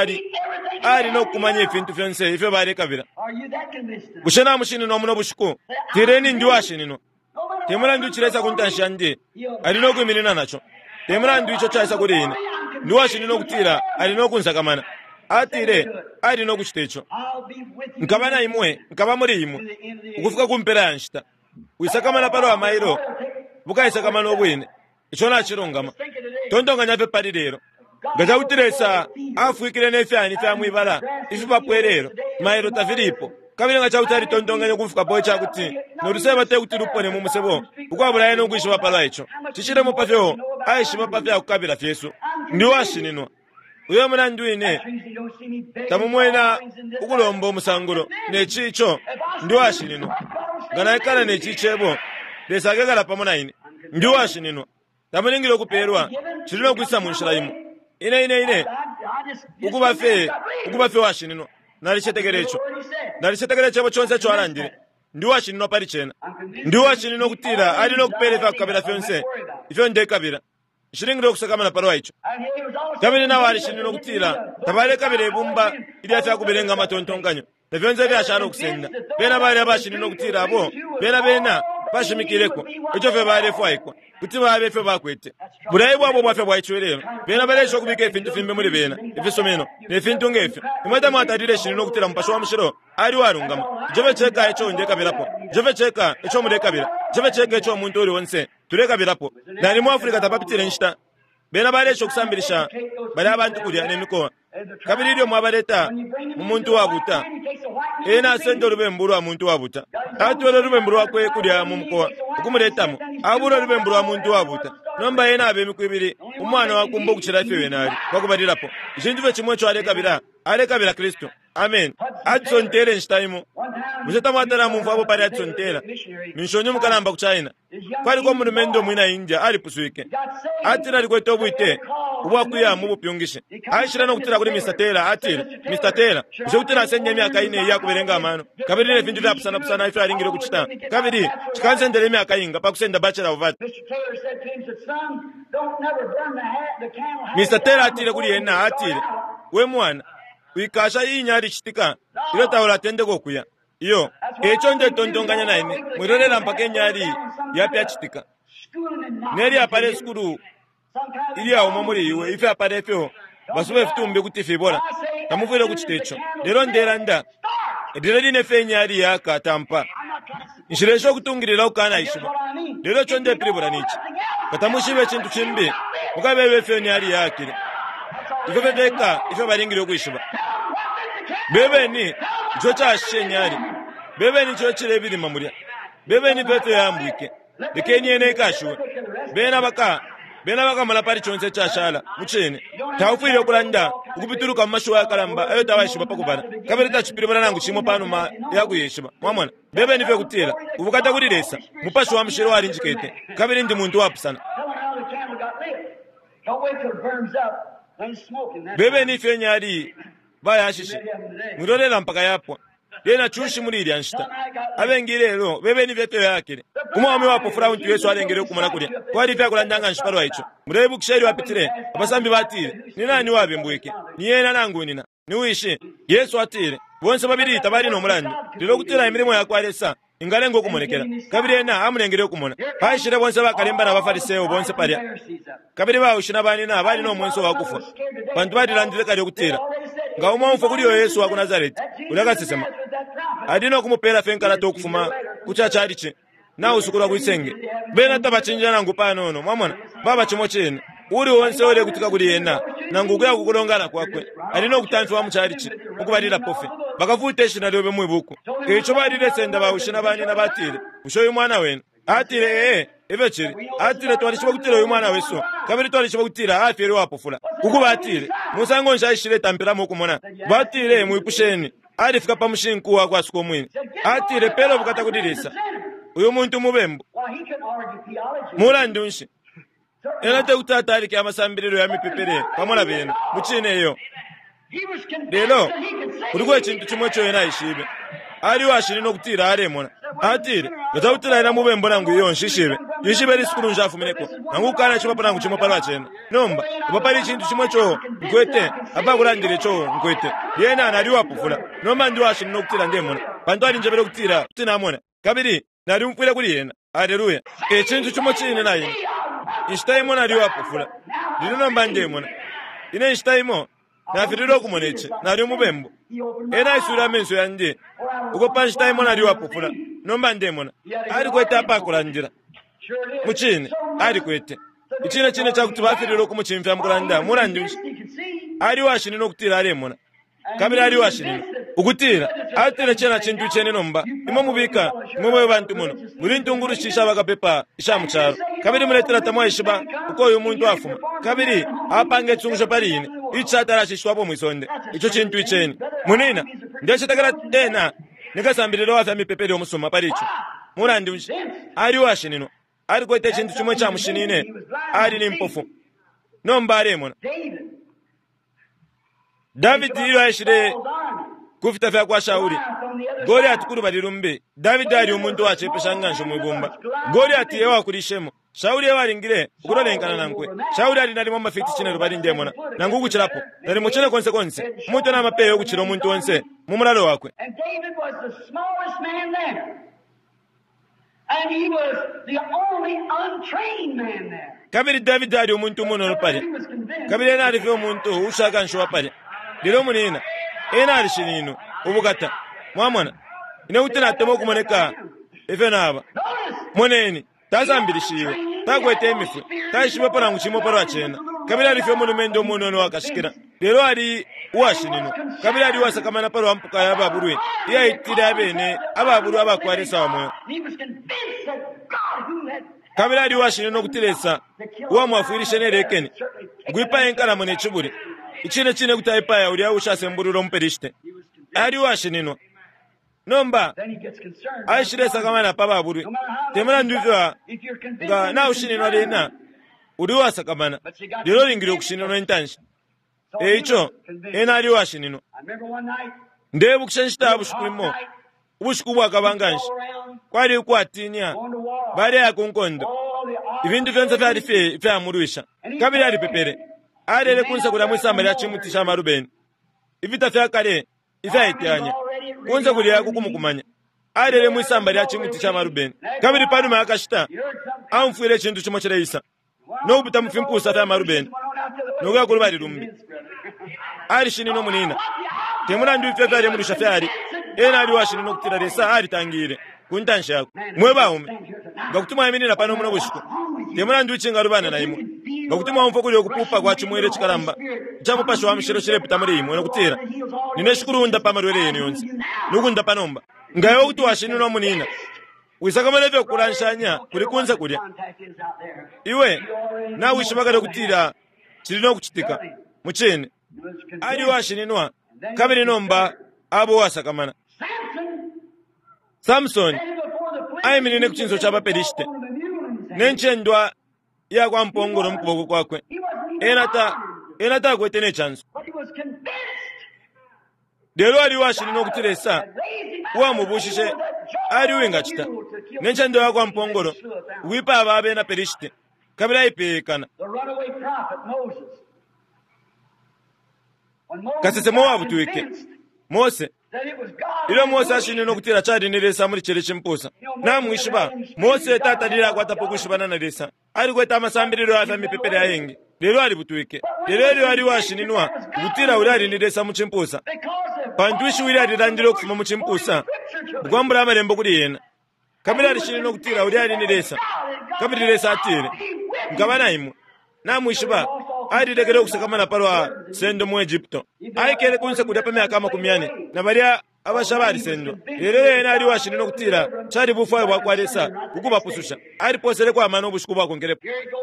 [SPEAKER 1] ali no kumanya ifintu fyonse ife bari kabira
[SPEAKER 2] Are you that convinced? tonight?
[SPEAKER 1] bushena mushinino muno bushiko tireni ndi washinino temura ndi chiresa kuntansha ndi ali no kuminina nacho temura ndi icho chaisa kuri ine ndi washinino kutira ali no kunsakamana atire ali no kuchitecho
[SPEAKER 2] I'll be with you.
[SPEAKER 1] nkabana imwe nkaba muri imwe ukufika kumpera yanshita wisakamana palo amairo bukayisakamana obwine icho nachirongama tondonganya fe pali lero ngachautiresa afuikire nefyani fyamwibala ifi papwerero mairo ta Filipo kabiri ngachautari tondonganya kufika poe chakuti norusema te kuti lupone mu musebo ukwabula yeno kwishiba pala icho chichire mu pafyo aishiba pafya kukabira fyesu ndi washininwa uyo mwana ndwine
[SPEAKER 2] You don't see me begging
[SPEAKER 1] tamumwena
[SPEAKER 2] for things in this
[SPEAKER 1] ukulomba omusangulo nechicho ndi washinino nganaikala nechichebo lesagegala pamo na ine ndi washinino tamulingira okuperwa chilino kwisa munshira imo ine ukuba fe washinino nalichetegere icho nalichetegere chebo chonse cho alandire ndi washinino pali chena ndi washinino kutira ali no kuperefa kabira fyonse ifyo nde kabira shilingiro kusakamana parwa icho
[SPEAKER 2] And he was also
[SPEAKER 1] kabiri nawo ali shinino kutira tabale kabiri ebumba ili afya kuberenga matontonganyo nevyonse vyashara okusenda bena bali abashirina okutira abo bena bashimikireko ekyo ffe balefwaikwa kuti babe ffe bakwete bulayi bwabwo bwaffe bwaichwerero bena balesha okubika efintu fimbe muri bena efisomeno nefintu ngefyo imweta mwatatire eshirina okutira mupasha wa mushiro ali warungama jove cheka ekyo ndekabirapo jove cheka ekyo murekabira jove cheka ekyo omuntu oli wonse turekabirapo nani mu Afrika tapapitire nshita bena balesha okusambirisha bali abantu kulya n'emikowa kabiri lyo mwabaleta mu muntu wabuta ena sente olubembulu wa muntu wabuta atwala olubembulu wakwe kulya mu mukowa okumuletamu abula olubembulu wa muntu wabuta nomba ena ab'emikwibiri omwana wakumba okukira ffe wenali bakubalirapo ekintu ffe kimwe ekyo alekabira Kristo amen Hudson Taylor nshitayimo musetamu atala munfu abo pali Hudson Taylor minshonye mukalamba ku China kwaliko omulumendo mwina India ali puswike atira alikweta obwite obwakuyamu bupyungishe aishira n'okutira kuli Mr. Taylor nshokutira asenye emyaka 4 yakuberenga amano kabiri n'evintu vyapusana ife alingire okuchita kabiri chikansendera emyaka inga pakusenda bachelor of art Mr. Taylor atire kuli yena atire we mwana wikasha inyali chitika ilo tawula tendeko okuya iyo ekyo nje tontonganya naine mwirorera mpaka enyali yapya chitika neri apale skulu ili awo momuli iwe ife apale fyo basube fitumbe kuti fibora tamuvire kuchitecho lero ndera nda edire line fe enyali yakatampa nshilesho kutungirira ukana ishiba lero chonde pribura nichi katamushibe chintu chimbi mukabebe fe enyali yakire ife balingire okwishiba bebeni icho chashenyali bebeni icho chirebiri mamulya bebeni peto yambwike lekenyene kashuwe bena baka mala pali chonse chashala muchene taufire okulanda ukupituruka mumashuwa yakalamba ayo tawashiba pakubana kabiri tachipiribana nangu chimo pano ma yakuyeshiba mwamwana bebeni fe kutira ubukata kulilesa mupashu wa mshiro wali njikete kabiri ndi muntu wapusana bebeni ife nyali bayashishe mwirorera mpaka yapwa yena chushi muliri anshita abengirero bebeni vyeto yakire umwami wapo furaha nti Yesu alengere kumona kulya kwali pya kulandanga nshiparo icho murebu kisheri wapitire abasambi batire ni nani wabembweke ni yena nangu nina ni uishi Yesu atire bonse babiri tabari no mulandi lilo kutira emirimo yakwalesa ingalengo kumonekera kabiri ena amulengere kumona bashire bonse bakalemba na bafariseo bonse palya kabiri bawushina bani na bali no mwenso wakufa bantu badilandire kali okutira nga umwamfu kuli Yesu wa ku Nazareti ulakasisema adino kumupera fenkala tokufuma kuchachaliche na usukura kuisenge bena tabachinja nangu panono mwamona baba chimo chene uri wonse ole kutika kuli yena nangu kuya kukulongana kwakwe adino kutanfwa muchaliche ukubalira pofe bakavute shina lyobe mwibuku echo balire senda bawushina bani na batire ushoyo mwana wenu atire evechiri atire twalishiba kutira uyu mwana weso kabiri twalishiba kutira afere wapofula kukuba atire musango nshayishire tampira mukumona batire muipusheni alifika pamushinku wakwa suko mwini atire pelo bukata kudirisa uyu muntu mubembo mulandunshi elate kutatali kya masambiriro ya mipepere pamona bena muchine yo lelo kuliko ekintu kimwe kyo yena ishibe ali washirino kutira aremona atire gatawutira ina mubembo nangu iyo nshishibe yishibe lisikuru njafu mineko nangu kana chipapa nangu chimo palwa chena nomba upapali chintu chimwe cho nkwete abakulandire cho nkwete yena anali wapufula nomba ndi washirino kutira ndemona bantu ali njebere kutira kutina mona kabiri nali mfule kuli yena haleluya ekintu chimwe chine naye ishitaimo nali wapufula lino nomba ndemona ine ishitaimo nafiriro kumoneche nali mubembo ena isura menso yanje uko panchi time nali wapufula nomba ndemona ali kweta apa kulandira muchine ali kwete ichine chine chakuti bafiriro kumuchimvya mukulanda mulandi ali washini nokutira alemona kabira ali washini ukutira atire chena chintu chene nomba imo mubika mwe bantu muno muri ntunguru shisha bakapepa ishamucharo kabiri muletera tamwa ishiba uko uyu muntu afuma kabiri apange tsungusho paline ichatara shishwapo mwisonde icho chintu icheni munina ndeshitakala tena nikasambiriro wafa mipepere omusoma palicho mulandi unshi ali washinino ali kwete chintu chimwe cha mushinine ali ni mpofu nomba alemona David ilo ayishire kufita vya kwa shauri Goliath kuru balirumbe David ali umuntu wachepesha ngansho mwibumba Goliath yewa kulishemo shauli walingire ukutolenkana nankwe shauli ali nalimo mafiti chinero pali ndemona nangu kuchirapo nali muchene konse muntu na mapeyo kuchira omuntu wonse mumulalo wakwe.
[SPEAKER 2] And David was the smallest man there. And he was the only untrained man there.
[SPEAKER 1] kabiri David ali omuntu munono pali kabiri ena alife omuntu ushaka nshowa pali lero munina ena ali shinino ubukata mwamwana ine utina atemo kumoneka efe naba moneni tazambirishiwe tagwete emifu tayishime pona nguchimo paro achena kabiri alife monumendo munono wakashikira lero ali uwashinino kabiri ali wasakamana paro ampuka yababurwe iya itire abene ababuru abakwaresa wamoyo kabiri ali washinino kutiresa uwa mwafuirishe nerekeni gwipa enkana mone chiburi ichine kutaipa ya ulia ushase mbururo mperishte ali washinino nomba aishiresa kamana pababuru temana nduvya nga na ushinino lena uliwa sakamana lero lingiro kushinino entanshi eicho ena ali washinino ndebu kushenshita abushukulimo ubushukubu akabanganshi kwali ukwatinya bari ya kunkondo ibintu vyonse vyari fye amuruisha kabiri ali pepere arere kunsa kula mwisamba lya chimuti sha marubeni ivita fya kale ifya ityanya kunsa kuli kukumukumanya arere mwisamba lya chimuti sha marubeni kabiri panu makashita amfuire chintu chimo chireisa no buta mfimpusa fya marubeni no kuli bali rumbi ari shinino munina temuna ndu fya vyari murusha fyari ena ali washinino kutira resa ari tangire kuntansha yako mweba ume ngakutuma yaminira pano muno bushiku temuna ndu chinga rubana na imu ngakutuma umfo kuli okupupa kwa chimwere chikaramba chamupasho amshiro chire pita muri imu nokutira nineshkurunda pamarwere yenu yonse nukunda panomba ngayo kuti washinino munina wisakamalefe kulanshanya kuli kunza kulya iwe na wishimagara kutira chirino kuchitika muchene ali washininwa kabiri nomba abo wasakamana Samson aiminine kuchinzo cha baperishte nenchendwa ya kwa mpongoro mkuboko kwakwe enata kwetene chanso dero ali washinino kutiresa uwa mubushishe ali wingachita nenchendwa ya kwa mpongoro wipa ababe na perishte kabira ipekana kasesemo wabutuike Mose ilo Mose ashinino kutira chadi niresa muri chiri chimpusa na mwishiba Mose tata dira kwatapo kushibana na resa ari kweta masambiriro afa mipepere ayenge lero ali butuike lero ali washininwa kutira urari niresa mu chimpusa pandwishi wiri ari randiro kufuma mu chimpusa gwambura amarembo kuri yena kamera ari shinino kutira urari niresa kabiri resa atire ngabana imu na mwishiba ari degere kusakamana parwa sendo mu Egypto aikele kunse kudapa myaka makumyane na Maria abashabari sendo rero ena ari washinino kutira chari bufa bwa kwaresa ukuba pususha ari posere kwa mano bushukuba kongere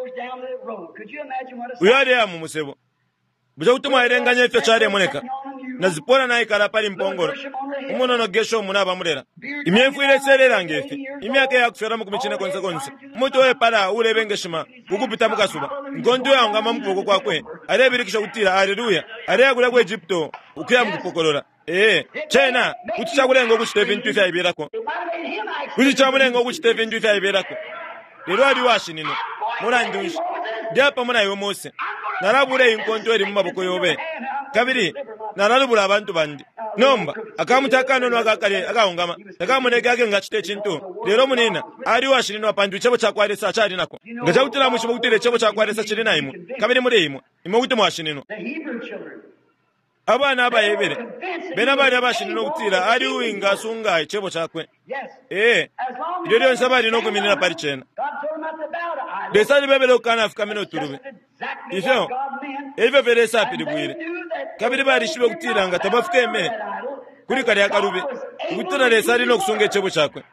[SPEAKER 1] uyari ya mumusebo buja utuma irenganya ifyo chari moneka nazipora na ikara pali mpongoro umuno no gesho munaba murera imyefu ile serera ngefi imyaka ya kufera mu kumichina konse muto we para urebengeshima ukupita mukasuba ngondo ya ngama mukoko kwakwe arebirikisha kutira haleluya areyagura ku Egypto ukuya mukupokorora chena kuti chakulengo ku Stephen 2 ibirako kuti chamulengo ku Stephen 2 ibirako lero ali washinino murandushi ndiapa muna yo Mose narabure inkonto eri mumaboko yobe kabiri naralubula abantu bandi nomba akamutakano no akakale akaungama akamunege ake ngachite chintu lero munina ari washinino apandu chebo chakwaresa achari nako ngachakutira mushibo kutire chebo chakwaresa chiri naimo kabiri muri imo kuti mwashinino abana abayebere bena bali abashinino kutira ari uinga sunga chebo chakwe lero nsabali no kuminira pali chena desali bebele ukana afika mino turube ifyo eve veresa pilibwire kabiri bari shibe kutiranga tabafike eme kuri kare yakarube kutura desali no kusunga chebo chakwe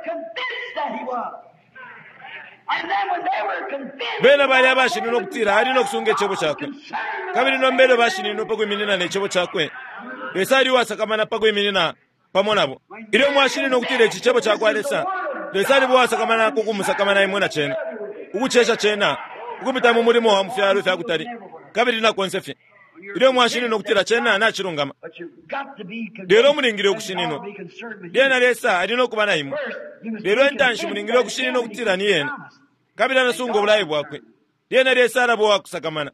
[SPEAKER 1] bena bali abashinino kutira ari no kusunga chebo chakwe kabiri no mbele bashinino pako iminina ne chebo chakwe desali wasakamana pako iminina pamonabo ile mwashinino kutire chichebo chakwe alesa desali wasakamana kukumusakamana imona chena ukuchesha chena ukupita mu murimo wa mufyaro fya kutari kabiri na konsefe ile mwashini no kutira chena na chirungama lero mulingire kushinino lena lesa alino kubana imu lero entanshi mulingire kushinino kutira ni yena kabiri anasunga obulayi bwakwe lyena lyesaalabo wakusakamana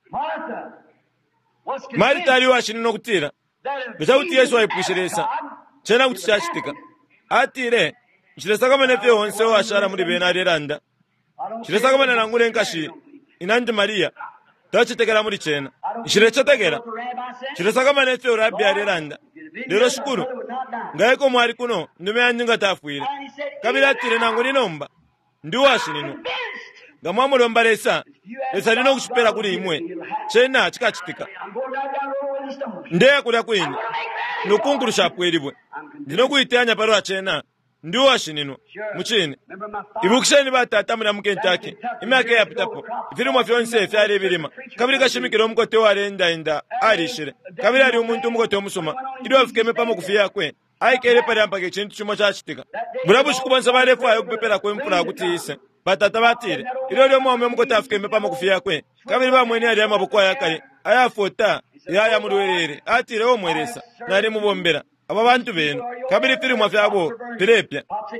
[SPEAKER 1] marita aliwo ashinina okutiira betakuti yesu ayipushiresa chena kuti chachitika atire chiresakamana efyo onsewo ashara muri bena aleranda chiresakamana nangule nkashi inandi mariya tachitekera muri chena chirechotekera chiresakamana efyo rabbi aleranda lero shukuru ngaiko mwari kuno ndume yanyu ngatafuire kabiri atire nangule nomba ndiwo ashinino ngamwamulomba lesa lino kuchipera kuli imwe chena chikachitika ndeya kulya kwini nukungulu shapwelibwe ndinokuyitanya paro achena ndiwo ashinino muchini ibukisheni batata muna mukentaki imyaka yapitapo ifilimo fyonse fyali bilima kabiri kashimikira omukote walenda alishire kabiri ali omuntu omukote omusoma ili wafikeme pamo kufiya kwe aikele pali ampaka ekintu chimo chachitika bulabu shikubanza balefu ayo kupepera kwemfula akutiyise batata batire ilo lyo mwame omukote afikeme pamo kufiya kwe kabiri bamweni ali amaboko ayakale ayafota yaya mulwerere atire omweresa nali mubombera aba bantu beno kabiri filimu afyabo pirepya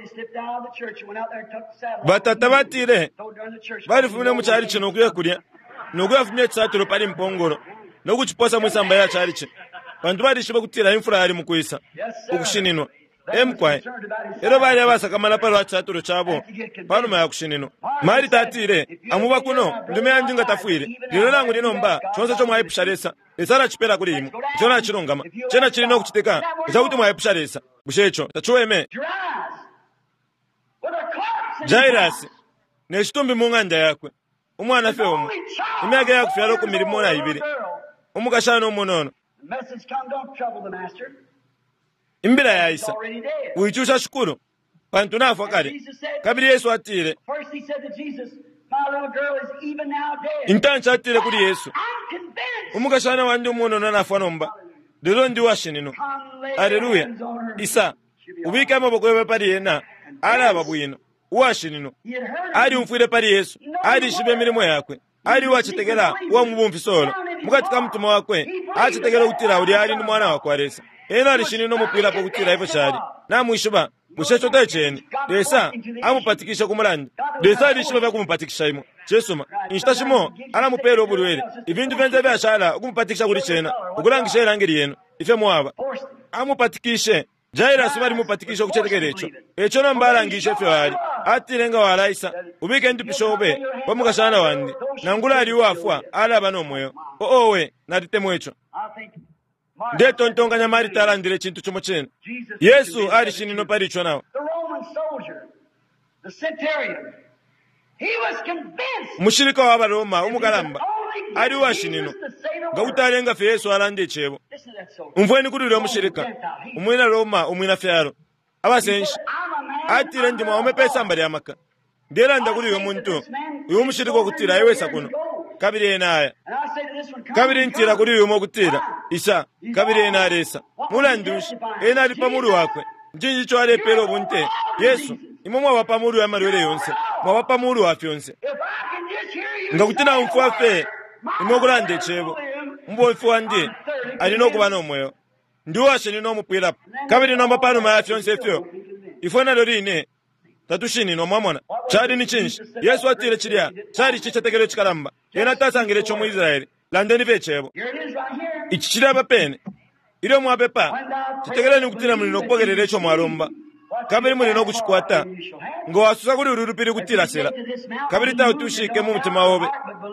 [SPEAKER 1] batata batire bali fumine mu cyari kino kuye kulya nuguye fumye tsatiro pali mpongoro nokuchiposa mwisamba ya cyari kino bantu barishiba kutira imfura yali mukwisa ukushininwa emkwaye ero bali abasakamala palo atsatiro chabo pano maya kushinino mali tatire amuba kuno ndume yanjinga ngatafuire lero langu linomba chonse cho mwayipusharesa esara chipera kuli imu chona chirongama chena chirino kuchitika ezakuti mwayipusharesa bushecho tachuweme Jairus neshitumbi munganda yakwe umwana fe omu imyaka yakufyalo ku milimo na ibiri omukashano omunono imbira ya Isa uichusha shukuru pantu nafa kale kabiri Yesu atire intancha atire kuri Yesu umukashana wandi omunono nafa nomba lero ndi washinino haleluya Isa ubike amaboko yawe pali yena alaba bwino washinino ali umfwire pali Yesu ali shibe milimo yakwe ali wachitegera wa mubumfisolo mukatika mtuma wakwe achitegera kutira uli ali ni mwana wakwe alesa ena alishinino mupira po kutira hivyo shari na mwishuba bushecho tacheni desa amupatikisha kumulanda desa alishiba vya kumupatikisha imo chesuma inshitashimo ala mupero obuliwele ibintu venza vya shala kumupatikisha kuli chena ukulangisha ilangiri yenu ife muwaba amupatikishe Jairus bali mupatikisha kuchetekera echo nambalangisha fyo ali atirenga walaisa ubike ndipishobe bamukashana wandi nangula ali wafwa ala bano moyo owe natitemo echo ndeto ntonganya mari talandire chintu chomo chene Yesu ali shinino pali icho nawo mushirika wa Baroma umukalamba ali washinino ngautalenga fe Yesu alande chebo umvweni kulilo mushirika umwina Roma umwina fyalo abasenshi atire ndi mwa omepesa mbali amaka ndera ndakulilo muntu uyu mushirika okutira yewesa kuno kabiri enaya kabiri ntira kulilo mokutira Isa kabiri enaresa mulandushi enali pamulu wakwe njinji cho alepero bunte Yesu imomwa wapamulu ya malwele yonse mwa wapamulu wafyonse ngakutina umfwa fe imogulande chebo mbofu wandi alino kuba nomweyo ndiwo ashinino mupira kabiri nomba pano mayafyonse fyo ifona lorine tatushini no mwamona chali ni chinshi Yesu atire chilya chali chichategero chikalamba yena tasangire cho mu Israeli landeni vechebo ichi chilaba pene ile mwapepa chitegereni kutira mulino kubogerere cho mwalomba kabiri mulino kuchikwata ngo asusa kuli urupiri kutira sera kabiri ta utushike mu mutima wobe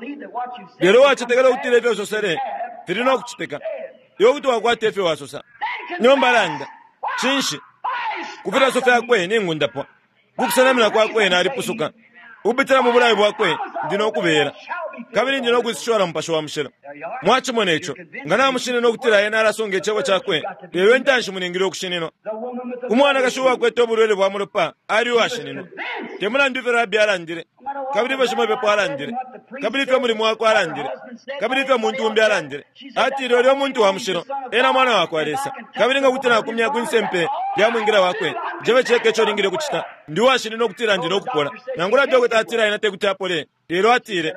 [SPEAKER 1] lero wachitegero kutira vyo sosere firino kuchiteka yo kuti wakwate fyo wasosa nyomba landa chinshi kuvira sofya kwe ningundapo kukusanamira kwakwe na alipusuka ubitira mu bulayi bwakwe ndino kubera kabiri ndino kuzishora mpasho wa mshira mwachi monecho ngana mushine no kutira yena arasonge chebo chakwe lero ntanshi muningiro kushinino umwana kashuwa kwe tobulwele bwa mulopa ali washinino temula ndivera byalandire kabiri bashima bepo alandire kabiri fyo muri mwako alandire kabiri fyo muntu umbi alandire ati lero muntu wa mshiro era mwana wako alesa kabiri ngakutira kumya kwinsempe yamwingira wakwe jebe cheke cho lingire kuchita ndi washinino kutira ndino kupola nangula dogo tatira ina tekutapole lero atire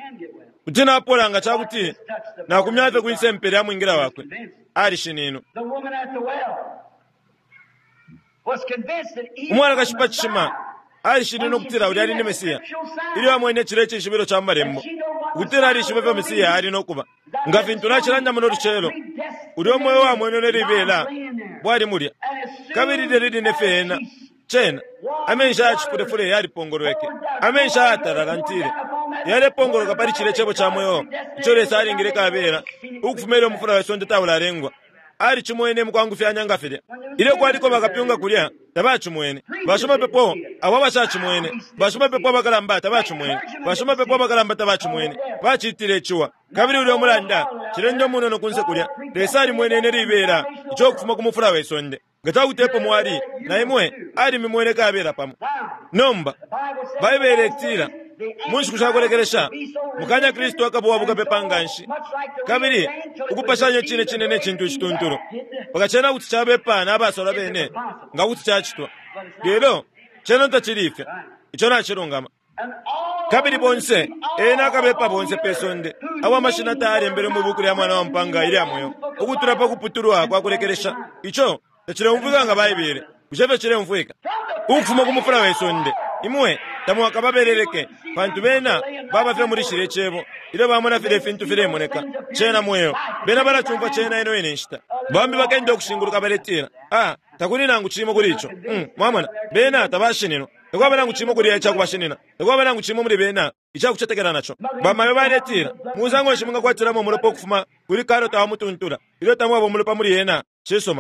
[SPEAKER 1] utina apola nga chakuti na kumyave kwinsempe yamwingira wakwe ali shinino umwana kashipa chishima ali shini nokutira uli ali ni Mesiya ili wamwene chile chishibiro cha marembo kutira ali shibe Mesiya ali nokuba nga vintu nachiranja muno ruchelo uli omwe wa mwene neribela bwali mulya kabiri deridi nefena chena amensha achifurefure yali pongorweke amensha atararantire yale pongoro kapari chile chebo cha moyo chole sali ngire kabera ukufumela mufura wesonde tawula rengwa ali chimwene mukwangu fyanyanga file ile kwaliko bakapyunga kulya tabachumwene bashoma pepo awaba chachumwene bashoma pepo bakalamba tabachumwene bashoma pepo bakalamba tabachumwene bachitire chuwa kabiri uli omulanda chirenjo muno nokunse kulya tesali mwene neribera icho kufuma kumufura wesonde gatakutepo mwali na imwe ali mimwene kabera pamo nomba baiberektira munshi kushakolekeresha mukanya Kristo akabuwa bukape panganshi kabiri ukupashanya chine chinene chintu chitunturo pakachena kuti chabepa nabasola bene ngakuti chachitwa lero cheno ntachirife icho nachirungama kabiri bonse ena akabepa bonse pesonde awa mashina tare mbere mu bukuri ya mwana wa mpanga ili amoyo ukuturapa kuputurwa kwa kulekeresha icho chire umvuga nga baibere kucheve chire umvuka ukufuma kumufura wesonde imwe tamu akababerereke bantu bena baba fe muri shire chebo ile bamona file fintu file moneka chena moyo bena bala chumva chena eno enishita bambi bakende okushinguruka baletira takuni nangu chimo kuricho mwamana bena tabashinino ekwa bana nguchimo kuri echa kubashinina ekwa bana nguchimo muri bena icha kuchetekera nacho bamayo baletira muzango shimunga kwatira mu mulopo kufuma kuri karo tawa mutuntura ile tamwa bo mulopa muri yena chesoma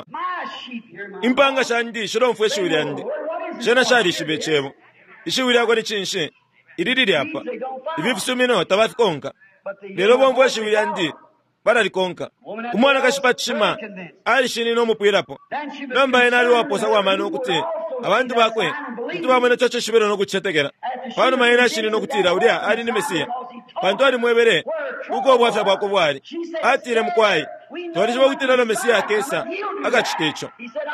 [SPEAKER 1] impanga shandi shiro mfweshi ulyandi shena shari shibechebo ishiwira kwa nichinshi iririri hapa ibifisumino tabafikonka lero bomvu washiwirandi baralikonka umwana kashipachima ali shini no mupwirapo nomba ena ali waposa kwa manu kuti abantu bakwe kuti bamene chocho shibero no kuchetekera pano maena shini no kutira ulia ali ni Mesiya pantu ali mwebere uko bwafya bwako bwali atire mkwai twalishiba kutira no Mesiya kesa akachitecho.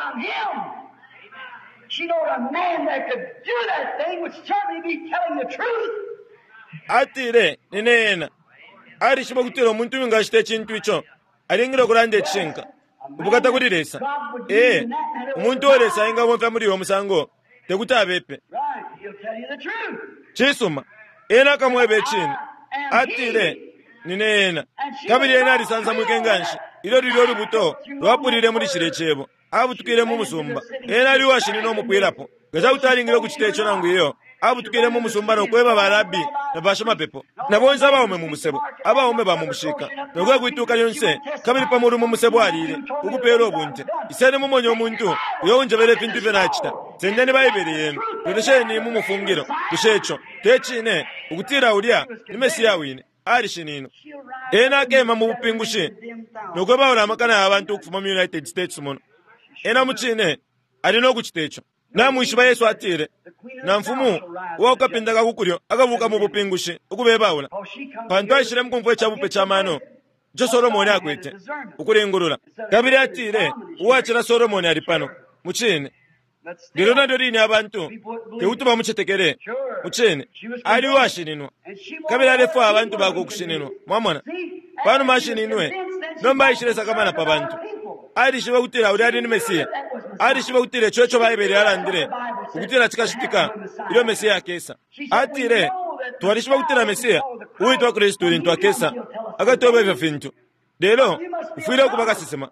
[SPEAKER 2] She knowed a man that could do that thing would certainly be telling the truth.
[SPEAKER 1] Atire nena ari shiba kutira omuntu ngashite chintu icho alingiro kurande chinka ubukata kuriresa umuntu oresa inga bomfa muri yo musango tekutabepe
[SPEAKER 2] Right, he'll tell you the truth.
[SPEAKER 1] chisuma ena kamwebe chini atire nena kabiri ena alisanza mwikenganshi ilo lilo buto lwapulire muri chirechebo abutukire mu musumba ena ali washini no mukwirapo gaza utalingire kuchitecho nangu iyo abutukire mu musumba no kweba barabi na bashoma pepo na bonza baome mu musebo abaome ba mu mushika nogwe kwituka yonse kabiri pamuru mu musebo alire ukupero bunte isene mu monyo omuntu yonje bere pintu benachita sendene bayibereye ndesheni mu mufungiro kushecho techine ukutira ulia ni Mesiya wine ali shinino ena kema mu bupingushi nogwe baura amakana abantu kufuma mu United States mono ena muchine alino kuchitecho na mwishiba Yesu atire na mfumu wakapindaga kukuryo akavuka mu bupingushi ukubebaula pantu ashire mkumvwe chabupe chamano jo Solomoni akwete ukurengurura kabiri atire uwachira Solomoni ali pano muchine ndiro ndorine abantu teutuba muchetekere muchine ali washininwa kabiri alefu abantu bako kushininwa mwamona pano mashininwe nomba ishire sakamana pa bantu ali shiba kutira uri ali ni Mesiya ali shiba kutira chocho baibere arandire ukutira chikashitika ilo Mesiya kesa atire twali shiba kutira Mesiya uitwa Kristo into akesa akatoba ivyo fintu lero ufire kubaka sisema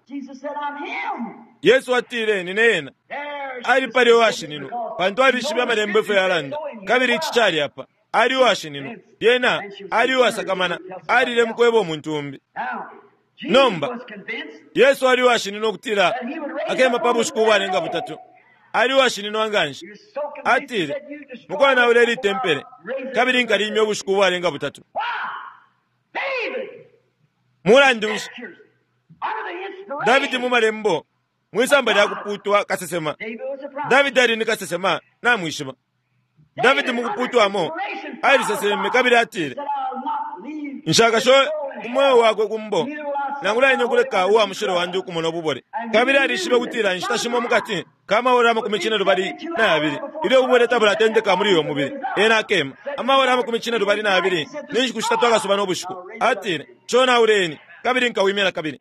[SPEAKER 1] Yesu atire ni nena ali pale washinino pantu ali shiba malembe fe aranda kabiri chichari hapa ali washinino yena ali wasakamana ali le mkwebo muntumbi nomba Yesu ali washinino kutira akema pabushku balenga butatu ali washinino anganshi atire mukwana uleli tempere kabiri nkali nyo bushku balenga butatu mulandushi David mu malembo mwisamba lya kuputwa kasesema David ali ni kasesema na mwishima David mu kuputwa mo ali seseme kabiri atire nshaka sho umwe wako kumbo nangula inyo kuleka uwa mushiro wanje kumono bubore kabiri ali shiba kutira nshitashimo mukati kama ora makumechina rubari na abiri ile ubore tabula tende kamuri yo mubiri ena kema ama ora makumechina rubari na abiri ninshi kushitatu agasoba no bushuko atire chona ureni kabiri nkawimera kabiri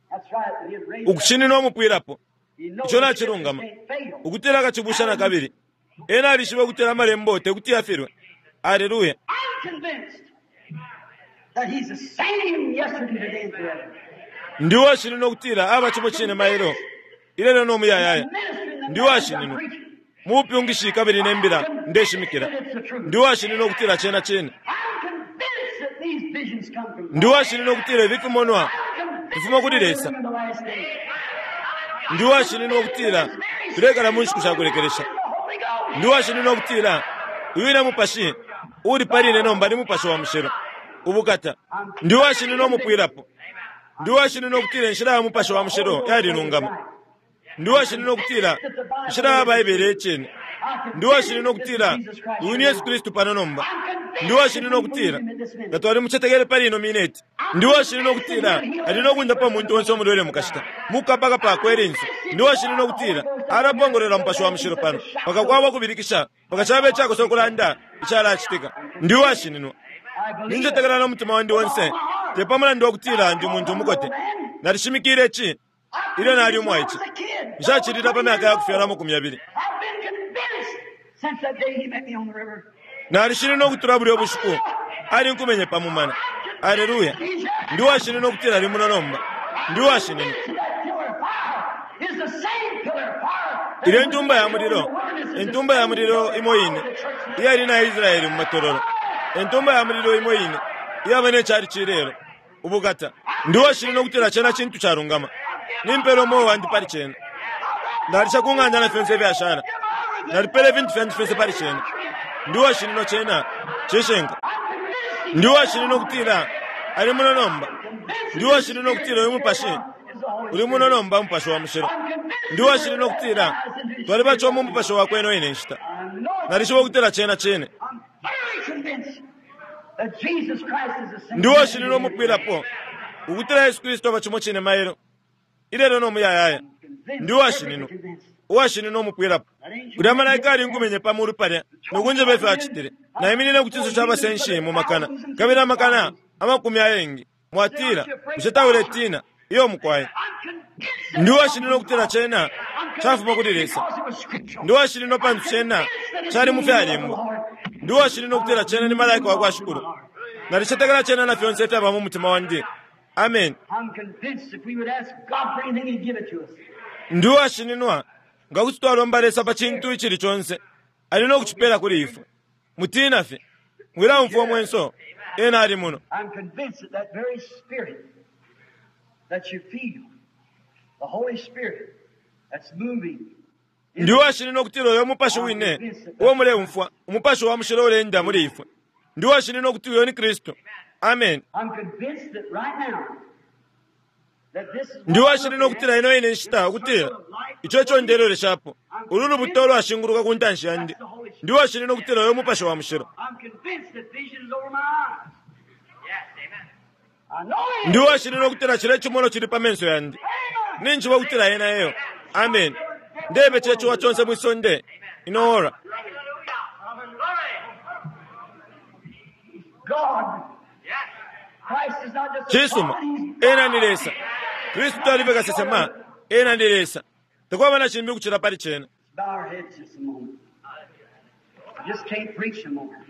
[SPEAKER 1] ukushini no mupwirapo chona chirungama ukutira kachibushana kabiri ena alishiba kutera malembo tekuti yafirwe. Haleluya.
[SPEAKER 2] I'm convinced that he's the same yesterday, today, and forever.
[SPEAKER 1] Ndiwa shinino kutira aba chimo chine maero. Ilelo no muyayaya. Ndiwa shinino. Mupi ungishi kabiri nembira ndeshimikira. Ndiwa shinino kutira chena chene. Ndiwa shinino kutira vikumonwa. Ifuma kudiresa. Ndiwa shinino kutira turekala munshi kushakurekeresha. Ndiwa shinino kutira uyina mupashi uri parine nomba ni mupashi wa mushero. Ubukata. Ndiwa shinino mupwirapo. Ndiwa shinino kutira nshira mupashi wa mushero yari nungama. Ndiwa shinino kutira nshira baibere chene. Ndiwa shinino kutira uni Yesu Kristo panonomba. Ndiwa shinino kutira gatwari muchetegere pari nominate. Ndiwa shinino kutira adino kunda pa muntu wonse omudwele mukashita mukapaka pa kwerinso. Ndiwa shinino kutira arapongorera mupashi wa mushero pano pakakwawa kubirikisha pakachabe chako sokulanda ichala achitika. Ndiwa shinino ninje tegera no mutima wandi wonse tepamala ndiwa kutira ndi muntu mukote narishimikire chi ile nali umwaichi nshachirira pamyaka yakufera mu 200
[SPEAKER 2] since that day he met me on the river.
[SPEAKER 1] Narishino kutura buri obushuku ari nkumenye pamumana. Haleluya. Ndiwa shinino kutira ari munonomba. Ndiwa shinino ile ntumba ya muriro. Entumba ya muriro imoyine yari na Israeli mu matororo. Entumba ya muriro imoyine yabane cyari kirero ubugata. Ndiwa shinino kutira cyana kintu cyarungama nimpero mo wandi pari cyene ndarisha kunganya na fense byashana naripele 20 fense pari cyene. Ndiwa shinino chena cheshenga. Ndiwa shinino kutira ari munonomba. Ndiwa shinino kutira uyu mupashi uri munonomba mupashi wa mushero. Ndiwa shinino kutira twari bacho mu mupashi wa kweno ine nshita narisho kutira chena chene. Ndiwa shinino mupira po ukutira Yesu Kristo bachimo chene maero ilero no muyayaya. Ndiwa shinino washinino mupira po kudama na ikari ngumenye pamuri pare nukunje befe achitire na iminine kutizo chaba senshi mu makana kabira makana amakumi ayengi mwatira mshetaure tina iyo mukwaye. Ndiwa shinino kutira chena chafu makudiresa. Ndiwa shinino pantu chena chari mufyalimbo. Ndiwa shinino kutira chena ni malaika wa kwashukuru narishategera chena na fionse fyaba mu mutima wandi. Amen.
[SPEAKER 2] I'm convinced if we would ask God for anything, he'd give it to us.
[SPEAKER 1] Ndiwa shinino ngakutwalombalesa pa chintu ichili chonse alino kuchipera kuli ife mutina fe mwira mfuwa mwenso ena ali muno.
[SPEAKER 2] I'm convinced that that very spirit that you feel, the Holy Spirit that's moving.
[SPEAKER 1] Ndiwa shinino kutiro yo mupashi wine uwo mule mfuwa umupashi wa mushiro olenda muri ife. Ndiwa shinino kutiro yo ni Kristo. Amen.
[SPEAKER 2] I'm convinced that right now
[SPEAKER 1] Ndiwa shinino kutira ino ine nshita kutira icho chondero leshapo ululu butolo ashinguruka kuntanshi yandi. Ndiwa shinino kutira yo mupashi wa mushiro. Ndiwa shinino kutira chile chimono chili pamenso yandi ninjiwa kutira ena eyo. Amen. Ndebe checho wachonse mwisonde inoora. Chisuma ena nilesa Kristo aliveka sesema ena nilesa takwa bana chimbi kuchira pali chena.
[SPEAKER 2] Bow our heads just a moment. Just can't preach a moment.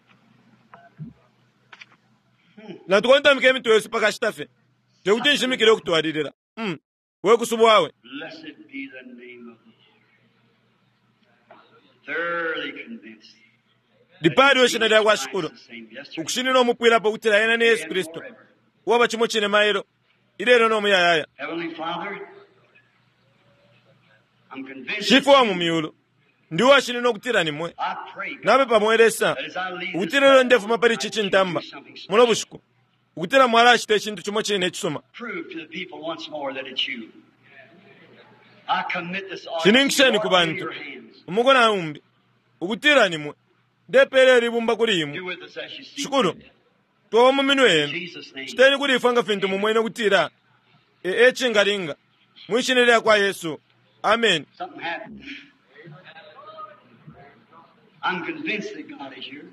[SPEAKER 1] Na tukonta mkemi tuwesu paka shitafe tekuti nshimikile okutuwadirira we kusubuwawe.
[SPEAKER 2] Blessed be the name of the Lord. Thoroughly convinced.
[SPEAKER 1] Dipari weshina dia kwa shukuru ukushinino mupwila po kutira ena ni Yesu Kristo waba chimo chine maero ilero no muyayaya.
[SPEAKER 2] Heavenly Father, I'm convinced.
[SPEAKER 1] Shifu wa mumiulu ndiwa shinino kutira ni mwe
[SPEAKER 2] I pray
[SPEAKER 1] nabe pamweresa
[SPEAKER 2] that as I leave this
[SPEAKER 1] ukutira ndefu mapari chichi ntamba muno bushuku ukutira mwala ashite chintu chimo chine chisoma
[SPEAKER 2] prove to the people once more that it's you. I commit this
[SPEAKER 1] Shiningisheni
[SPEAKER 2] in
[SPEAKER 1] kubantu
[SPEAKER 2] your hands.
[SPEAKER 1] umugona umbi ukutira ni mwe depere ribumba kuri
[SPEAKER 2] Do
[SPEAKER 1] imu
[SPEAKER 2] with us as you see
[SPEAKER 1] shukuru
[SPEAKER 2] fit.
[SPEAKER 1] tuwa muminu
[SPEAKER 2] In
[SPEAKER 1] enu
[SPEAKER 2] Jesus' name.
[SPEAKER 1] chiteni kuri ifanga fintu mumwene kutira chingaringa mwishinilea kwa Yesu. Amen.
[SPEAKER 2] Something happened. I'm convinced that God is here.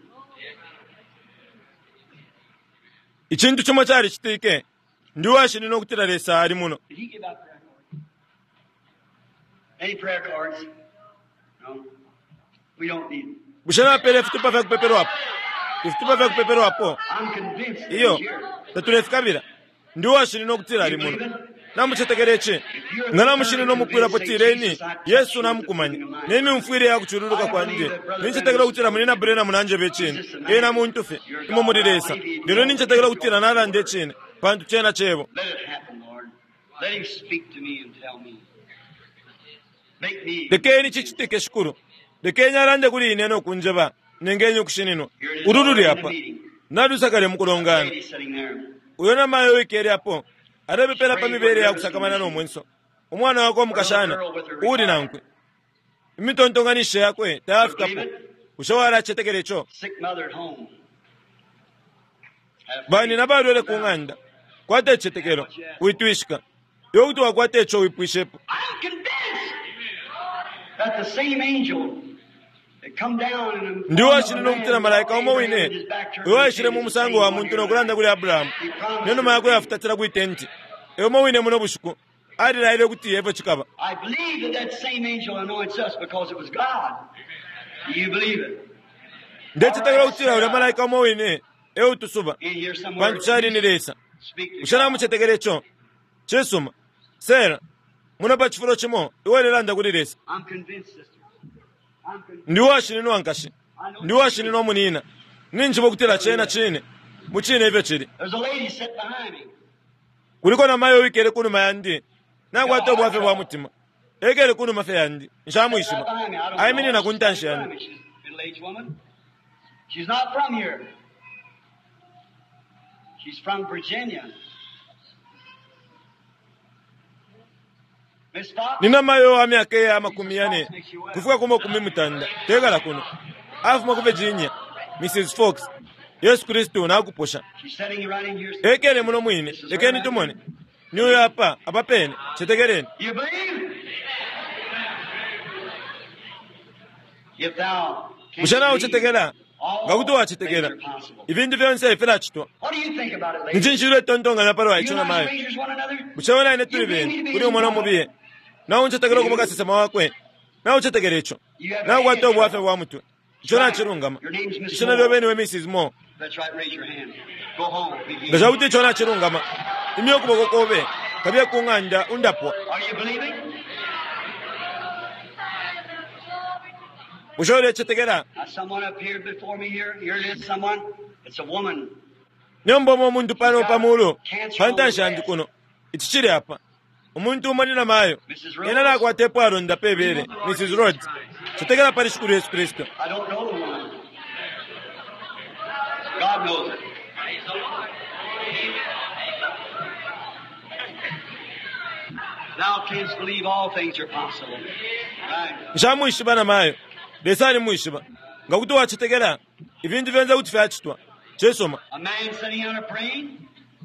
[SPEAKER 1] Ichintu chimo chari chitike ndiwa shinino kutira lesa ali muno.
[SPEAKER 2] Did he give out prayer cards? Any prayer cards? No. We don't need it.
[SPEAKER 1] bushana pele fitupa vya kupepero hapo. Fitupa vya kupepero hapo.
[SPEAKER 2] I'm convinced that
[SPEAKER 1] Iyo.
[SPEAKER 2] he's here.
[SPEAKER 1] Tatulefikabira. Ndiwa shirino kutira ali muno. Namuchetegereche. Ngana mushirino mukwira potireni. Yesu namukumanya. Nemi mfwire ya kuchuruluka kwa nje. Ninchetegera kutira munina brena munanje bechini. Ena muntufe. Imo muriresa. Ndiro ninchetegera kutira nala ndechini. Pantu chena chebo.
[SPEAKER 2] Let it happen, Lord. Let him speak to me and tell me. Make me.
[SPEAKER 1] Dekeni chichitike shukuru. Dekeni arande kuri ineno kunjeba. Nengenyo kushinino. Urururi hapa. Nadusakale mukulongana.
[SPEAKER 2] Lady sitting there.
[SPEAKER 1] Uyona mayo wikeri hapo. Arabe pela pa mibere ya kusakamana n'omwenso. Omwana wako mukashana. Uri nankwe. Imitontonganishe yakwe. Tafikapo. Ushawara chetegerecho.
[SPEAKER 2] Sick mother at home.
[SPEAKER 1] Bani nabalwele kunganda. Kwate chetekero. Uitwishika. Yokutu wakwate echo wipwishepo.
[SPEAKER 2] I'm convinced that the same angel that come down and
[SPEAKER 1] Ndiwa shirino mtina malaika omo wine. Uwa shire mu musango wa muntu nokulanda kuli Abraham. Neno mayako yafutatira kuitenti. Omo wine muno bushuku. Ari raile kuti yevo chikaba.
[SPEAKER 2] I believe that that same angel anoints us because it was God. Do you believe it?
[SPEAKER 1] Ndechitegera kutira ule malaika omo wine. Ewu tusuba.
[SPEAKER 2] In here somewhere.
[SPEAKER 1] Panchari ni resa.
[SPEAKER 2] Speak to
[SPEAKER 1] Ushana
[SPEAKER 2] God.
[SPEAKER 1] muchetegerecho. Chesuma. Sera. Muna pachifuro chimo. Iwele landa kuli resa.
[SPEAKER 2] I'm convinced, sister. I'm convinced.
[SPEAKER 1] Ndiwa shirino ankashi. Ndiwa shirino munina. Ninjibo kutira chena chine. Muchine hivyo chiri.
[SPEAKER 2] There's a lady sitting behind me.
[SPEAKER 1] Kuliko na mayo wikere kunu mayandi. Nangwa tobu wafe wa mutima. Ekere kunu mafe yandi. Nshamu
[SPEAKER 2] Right
[SPEAKER 1] ishima.
[SPEAKER 2] behind me. I don't
[SPEAKER 1] Aimini
[SPEAKER 2] know.
[SPEAKER 1] na
[SPEAKER 2] She's
[SPEAKER 1] kuntanshi
[SPEAKER 2] sitting
[SPEAKER 1] yandi.
[SPEAKER 2] behind me. She's a middle-aged woman. She's not from here. She's from Virginia. Miss Fox?
[SPEAKER 1] Nina mayo wa miaka ya makumi yane. Kufuka kuma kumi mutanda. Tegala kuno. Afu makuve jinya. Mrs. Fox. Yesu Kristo na kuposha.
[SPEAKER 2] She's sitting right in here.
[SPEAKER 1] Ekele muno mwine. Ekeni tumone. Niyo hapa. Apapene. Chetegereni.
[SPEAKER 2] You believe? If thou canst
[SPEAKER 1] Mushana
[SPEAKER 2] believe,
[SPEAKER 1] uchetegera.
[SPEAKER 2] all
[SPEAKER 1] Gakutu wa
[SPEAKER 2] things
[SPEAKER 1] chetegera.
[SPEAKER 2] are possible.
[SPEAKER 1] Ibindu vyonse ifira chitwa.
[SPEAKER 2] What do you think about it, ladies?
[SPEAKER 1] Nchinshiro tontonga na paro
[SPEAKER 2] You
[SPEAKER 1] aichuna
[SPEAKER 2] like
[SPEAKER 1] mayo.
[SPEAKER 2] strangers one another?
[SPEAKER 1] Mushawona ine tuli bene. Kuri umwana mubiye. Na unchetegera kumaka sisema wakwe. Na uchetegera icho. Na wato bwafe wa mutu. Chona chirungama.
[SPEAKER 2] Your name's Miss
[SPEAKER 1] Chona
[SPEAKER 2] Moore.
[SPEAKER 1] lobeni we Mrs. Mo.
[SPEAKER 2] That's right, raise your hand. Go home. Begin.
[SPEAKER 1] Ndashauti chona chirungama. Imiyo kuboko kobe. Kabia kunganda undapwa.
[SPEAKER 2] Are you believing?
[SPEAKER 1] Mushawole chetegera.
[SPEAKER 2] Now, someone appeared before me here. Here it is, someone. It's a woman.
[SPEAKER 1] Nyombo mo muntu pano pamulo. Pantashi andi kuno. Ichichiri hapa. Umuntu umanina mayo.
[SPEAKER 2] Mrs. Rhodes.
[SPEAKER 1] Ena na kwa tepo aronda pebere. Mrs. Rhodes. Chetegera parishukuru Yesu Kristo.
[SPEAKER 2] I don't know the woman. God knows it. Thou canst believe all things are possible. Right.
[SPEAKER 1] Nshamu ishiba na mayo. Desani mu ishiba. Ngakutu wa chetegera. Ibindu vyenza kuti fyachitwa. Chesoma.
[SPEAKER 2] A man sitting down and praying.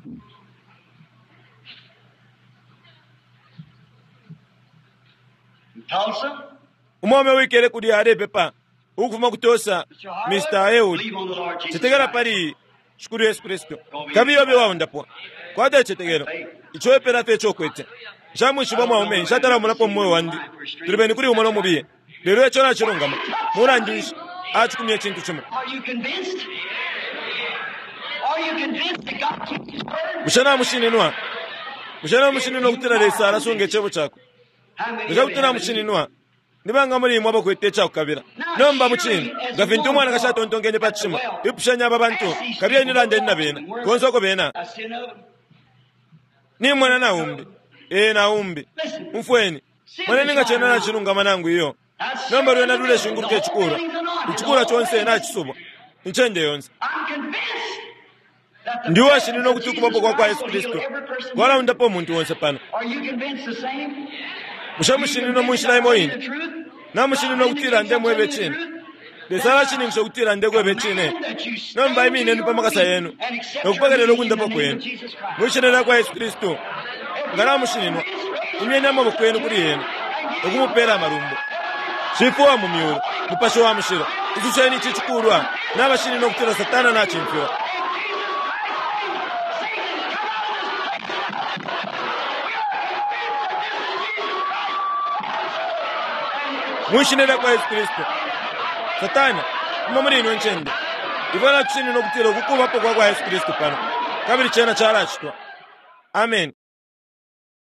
[SPEAKER 2] In Tulsa.
[SPEAKER 1] Umome wikere kudi arebe pa. Ukufuma kutosa. Mr. Ehud.
[SPEAKER 2] Believe on the Lord Jesus
[SPEAKER 1] Chetegera
[SPEAKER 2] Christ.
[SPEAKER 1] pari. Shukuru Yesu Kristo. Kabi yobe wa undapwa. Kwa da chetegero. Ichowe pera fe chokwete. Nshamu ishiba mwa ume. Nshatara munapo mwe wandi. Tulibeni kuri umolo mubiye. Lero echona chirungama. Mura ndishi. Achukumye chintu chimo.
[SPEAKER 2] Are you convinced? Are you convinced that God keeps His word?
[SPEAKER 1] Mushana mushininwa. Mushana mushininwa kutira lesa arasunge chebo chako.
[SPEAKER 2] How many
[SPEAKER 1] Mushana
[SPEAKER 2] of you
[SPEAKER 1] kutira
[SPEAKER 2] have
[SPEAKER 1] mushininwa. Nibanga muri mwaba kwete chako kabira. Nomba muchini. Gavintu mwana kashato ntongenye pachimo. Ipushanya babantu. Kabira nilande nabena. Konzoko bena.
[SPEAKER 2] a sin of them?
[SPEAKER 1] Ni mwana na umbi. Na umbi. Mfweni. Mwana ninga chena na chirungama nangu iyo.
[SPEAKER 2] That's
[SPEAKER 1] Nomba
[SPEAKER 2] sin
[SPEAKER 1] lwena
[SPEAKER 2] of
[SPEAKER 1] lule
[SPEAKER 2] them.
[SPEAKER 1] shinguru
[SPEAKER 2] The
[SPEAKER 1] ke
[SPEAKER 2] whole
[SPEAKER 1] chikura.
[SPEAKER 2] thing's anointed.
[SPEAKER 1] Chikura
[SPEAKER 2] The whole
[SPEAKER 1] chonse na
[SPEAKER 2] thing.
[SPEAKER 1] chisubo. Nchende yonse.
[SPEAKER 2] I'm convinced that the
[SPEAKER 1] Ndiwa
[SPEAKER 2] presence
[SPEAKER 1] shirino
[SPEAKER 2] of
[SPEAKER 1] kuti
[SPEAKER 2] Jesus
[SPEAKER 1] kuboko kwa
[SPEAKER 2] Christ
[SPEAKER 1] Yesu
[SPEAKER 2] will heal
[SPEAKER 1] Kristo.
[SPEAKER 2] every person
[SPEAKER 1] Wala
[SPEAKER 2] here.
[SPEAKER 1] undapo muntu wonse pano.
[SPEAKER 2] Are you convinced the same?
[SPEAKER 1] Mushamushini no mushina imoyini. Na mushini no kutira nde mwebe chini. Desala chini nsho kutira nde kwebe chini. Nomba imine nipa makasa yenu. Nokupagale lokundapo kwenu. Mushina kwa Yesu Kristo. Ngala mushini no. Imye nyama bokwenu kuri yenu. Okumupera marumbo. Shifu wa mumiuru. Mupasho wa mushiro. Izushani chichukurwa. Nabashini no kutira satana na chimfira. Mushinera kwa Yesu Kristo. satana mamuri ino nchende ivana kusini nokutira kukuvapo kwa Yesu Kristu pano kabiri chena charachitwa. Amen.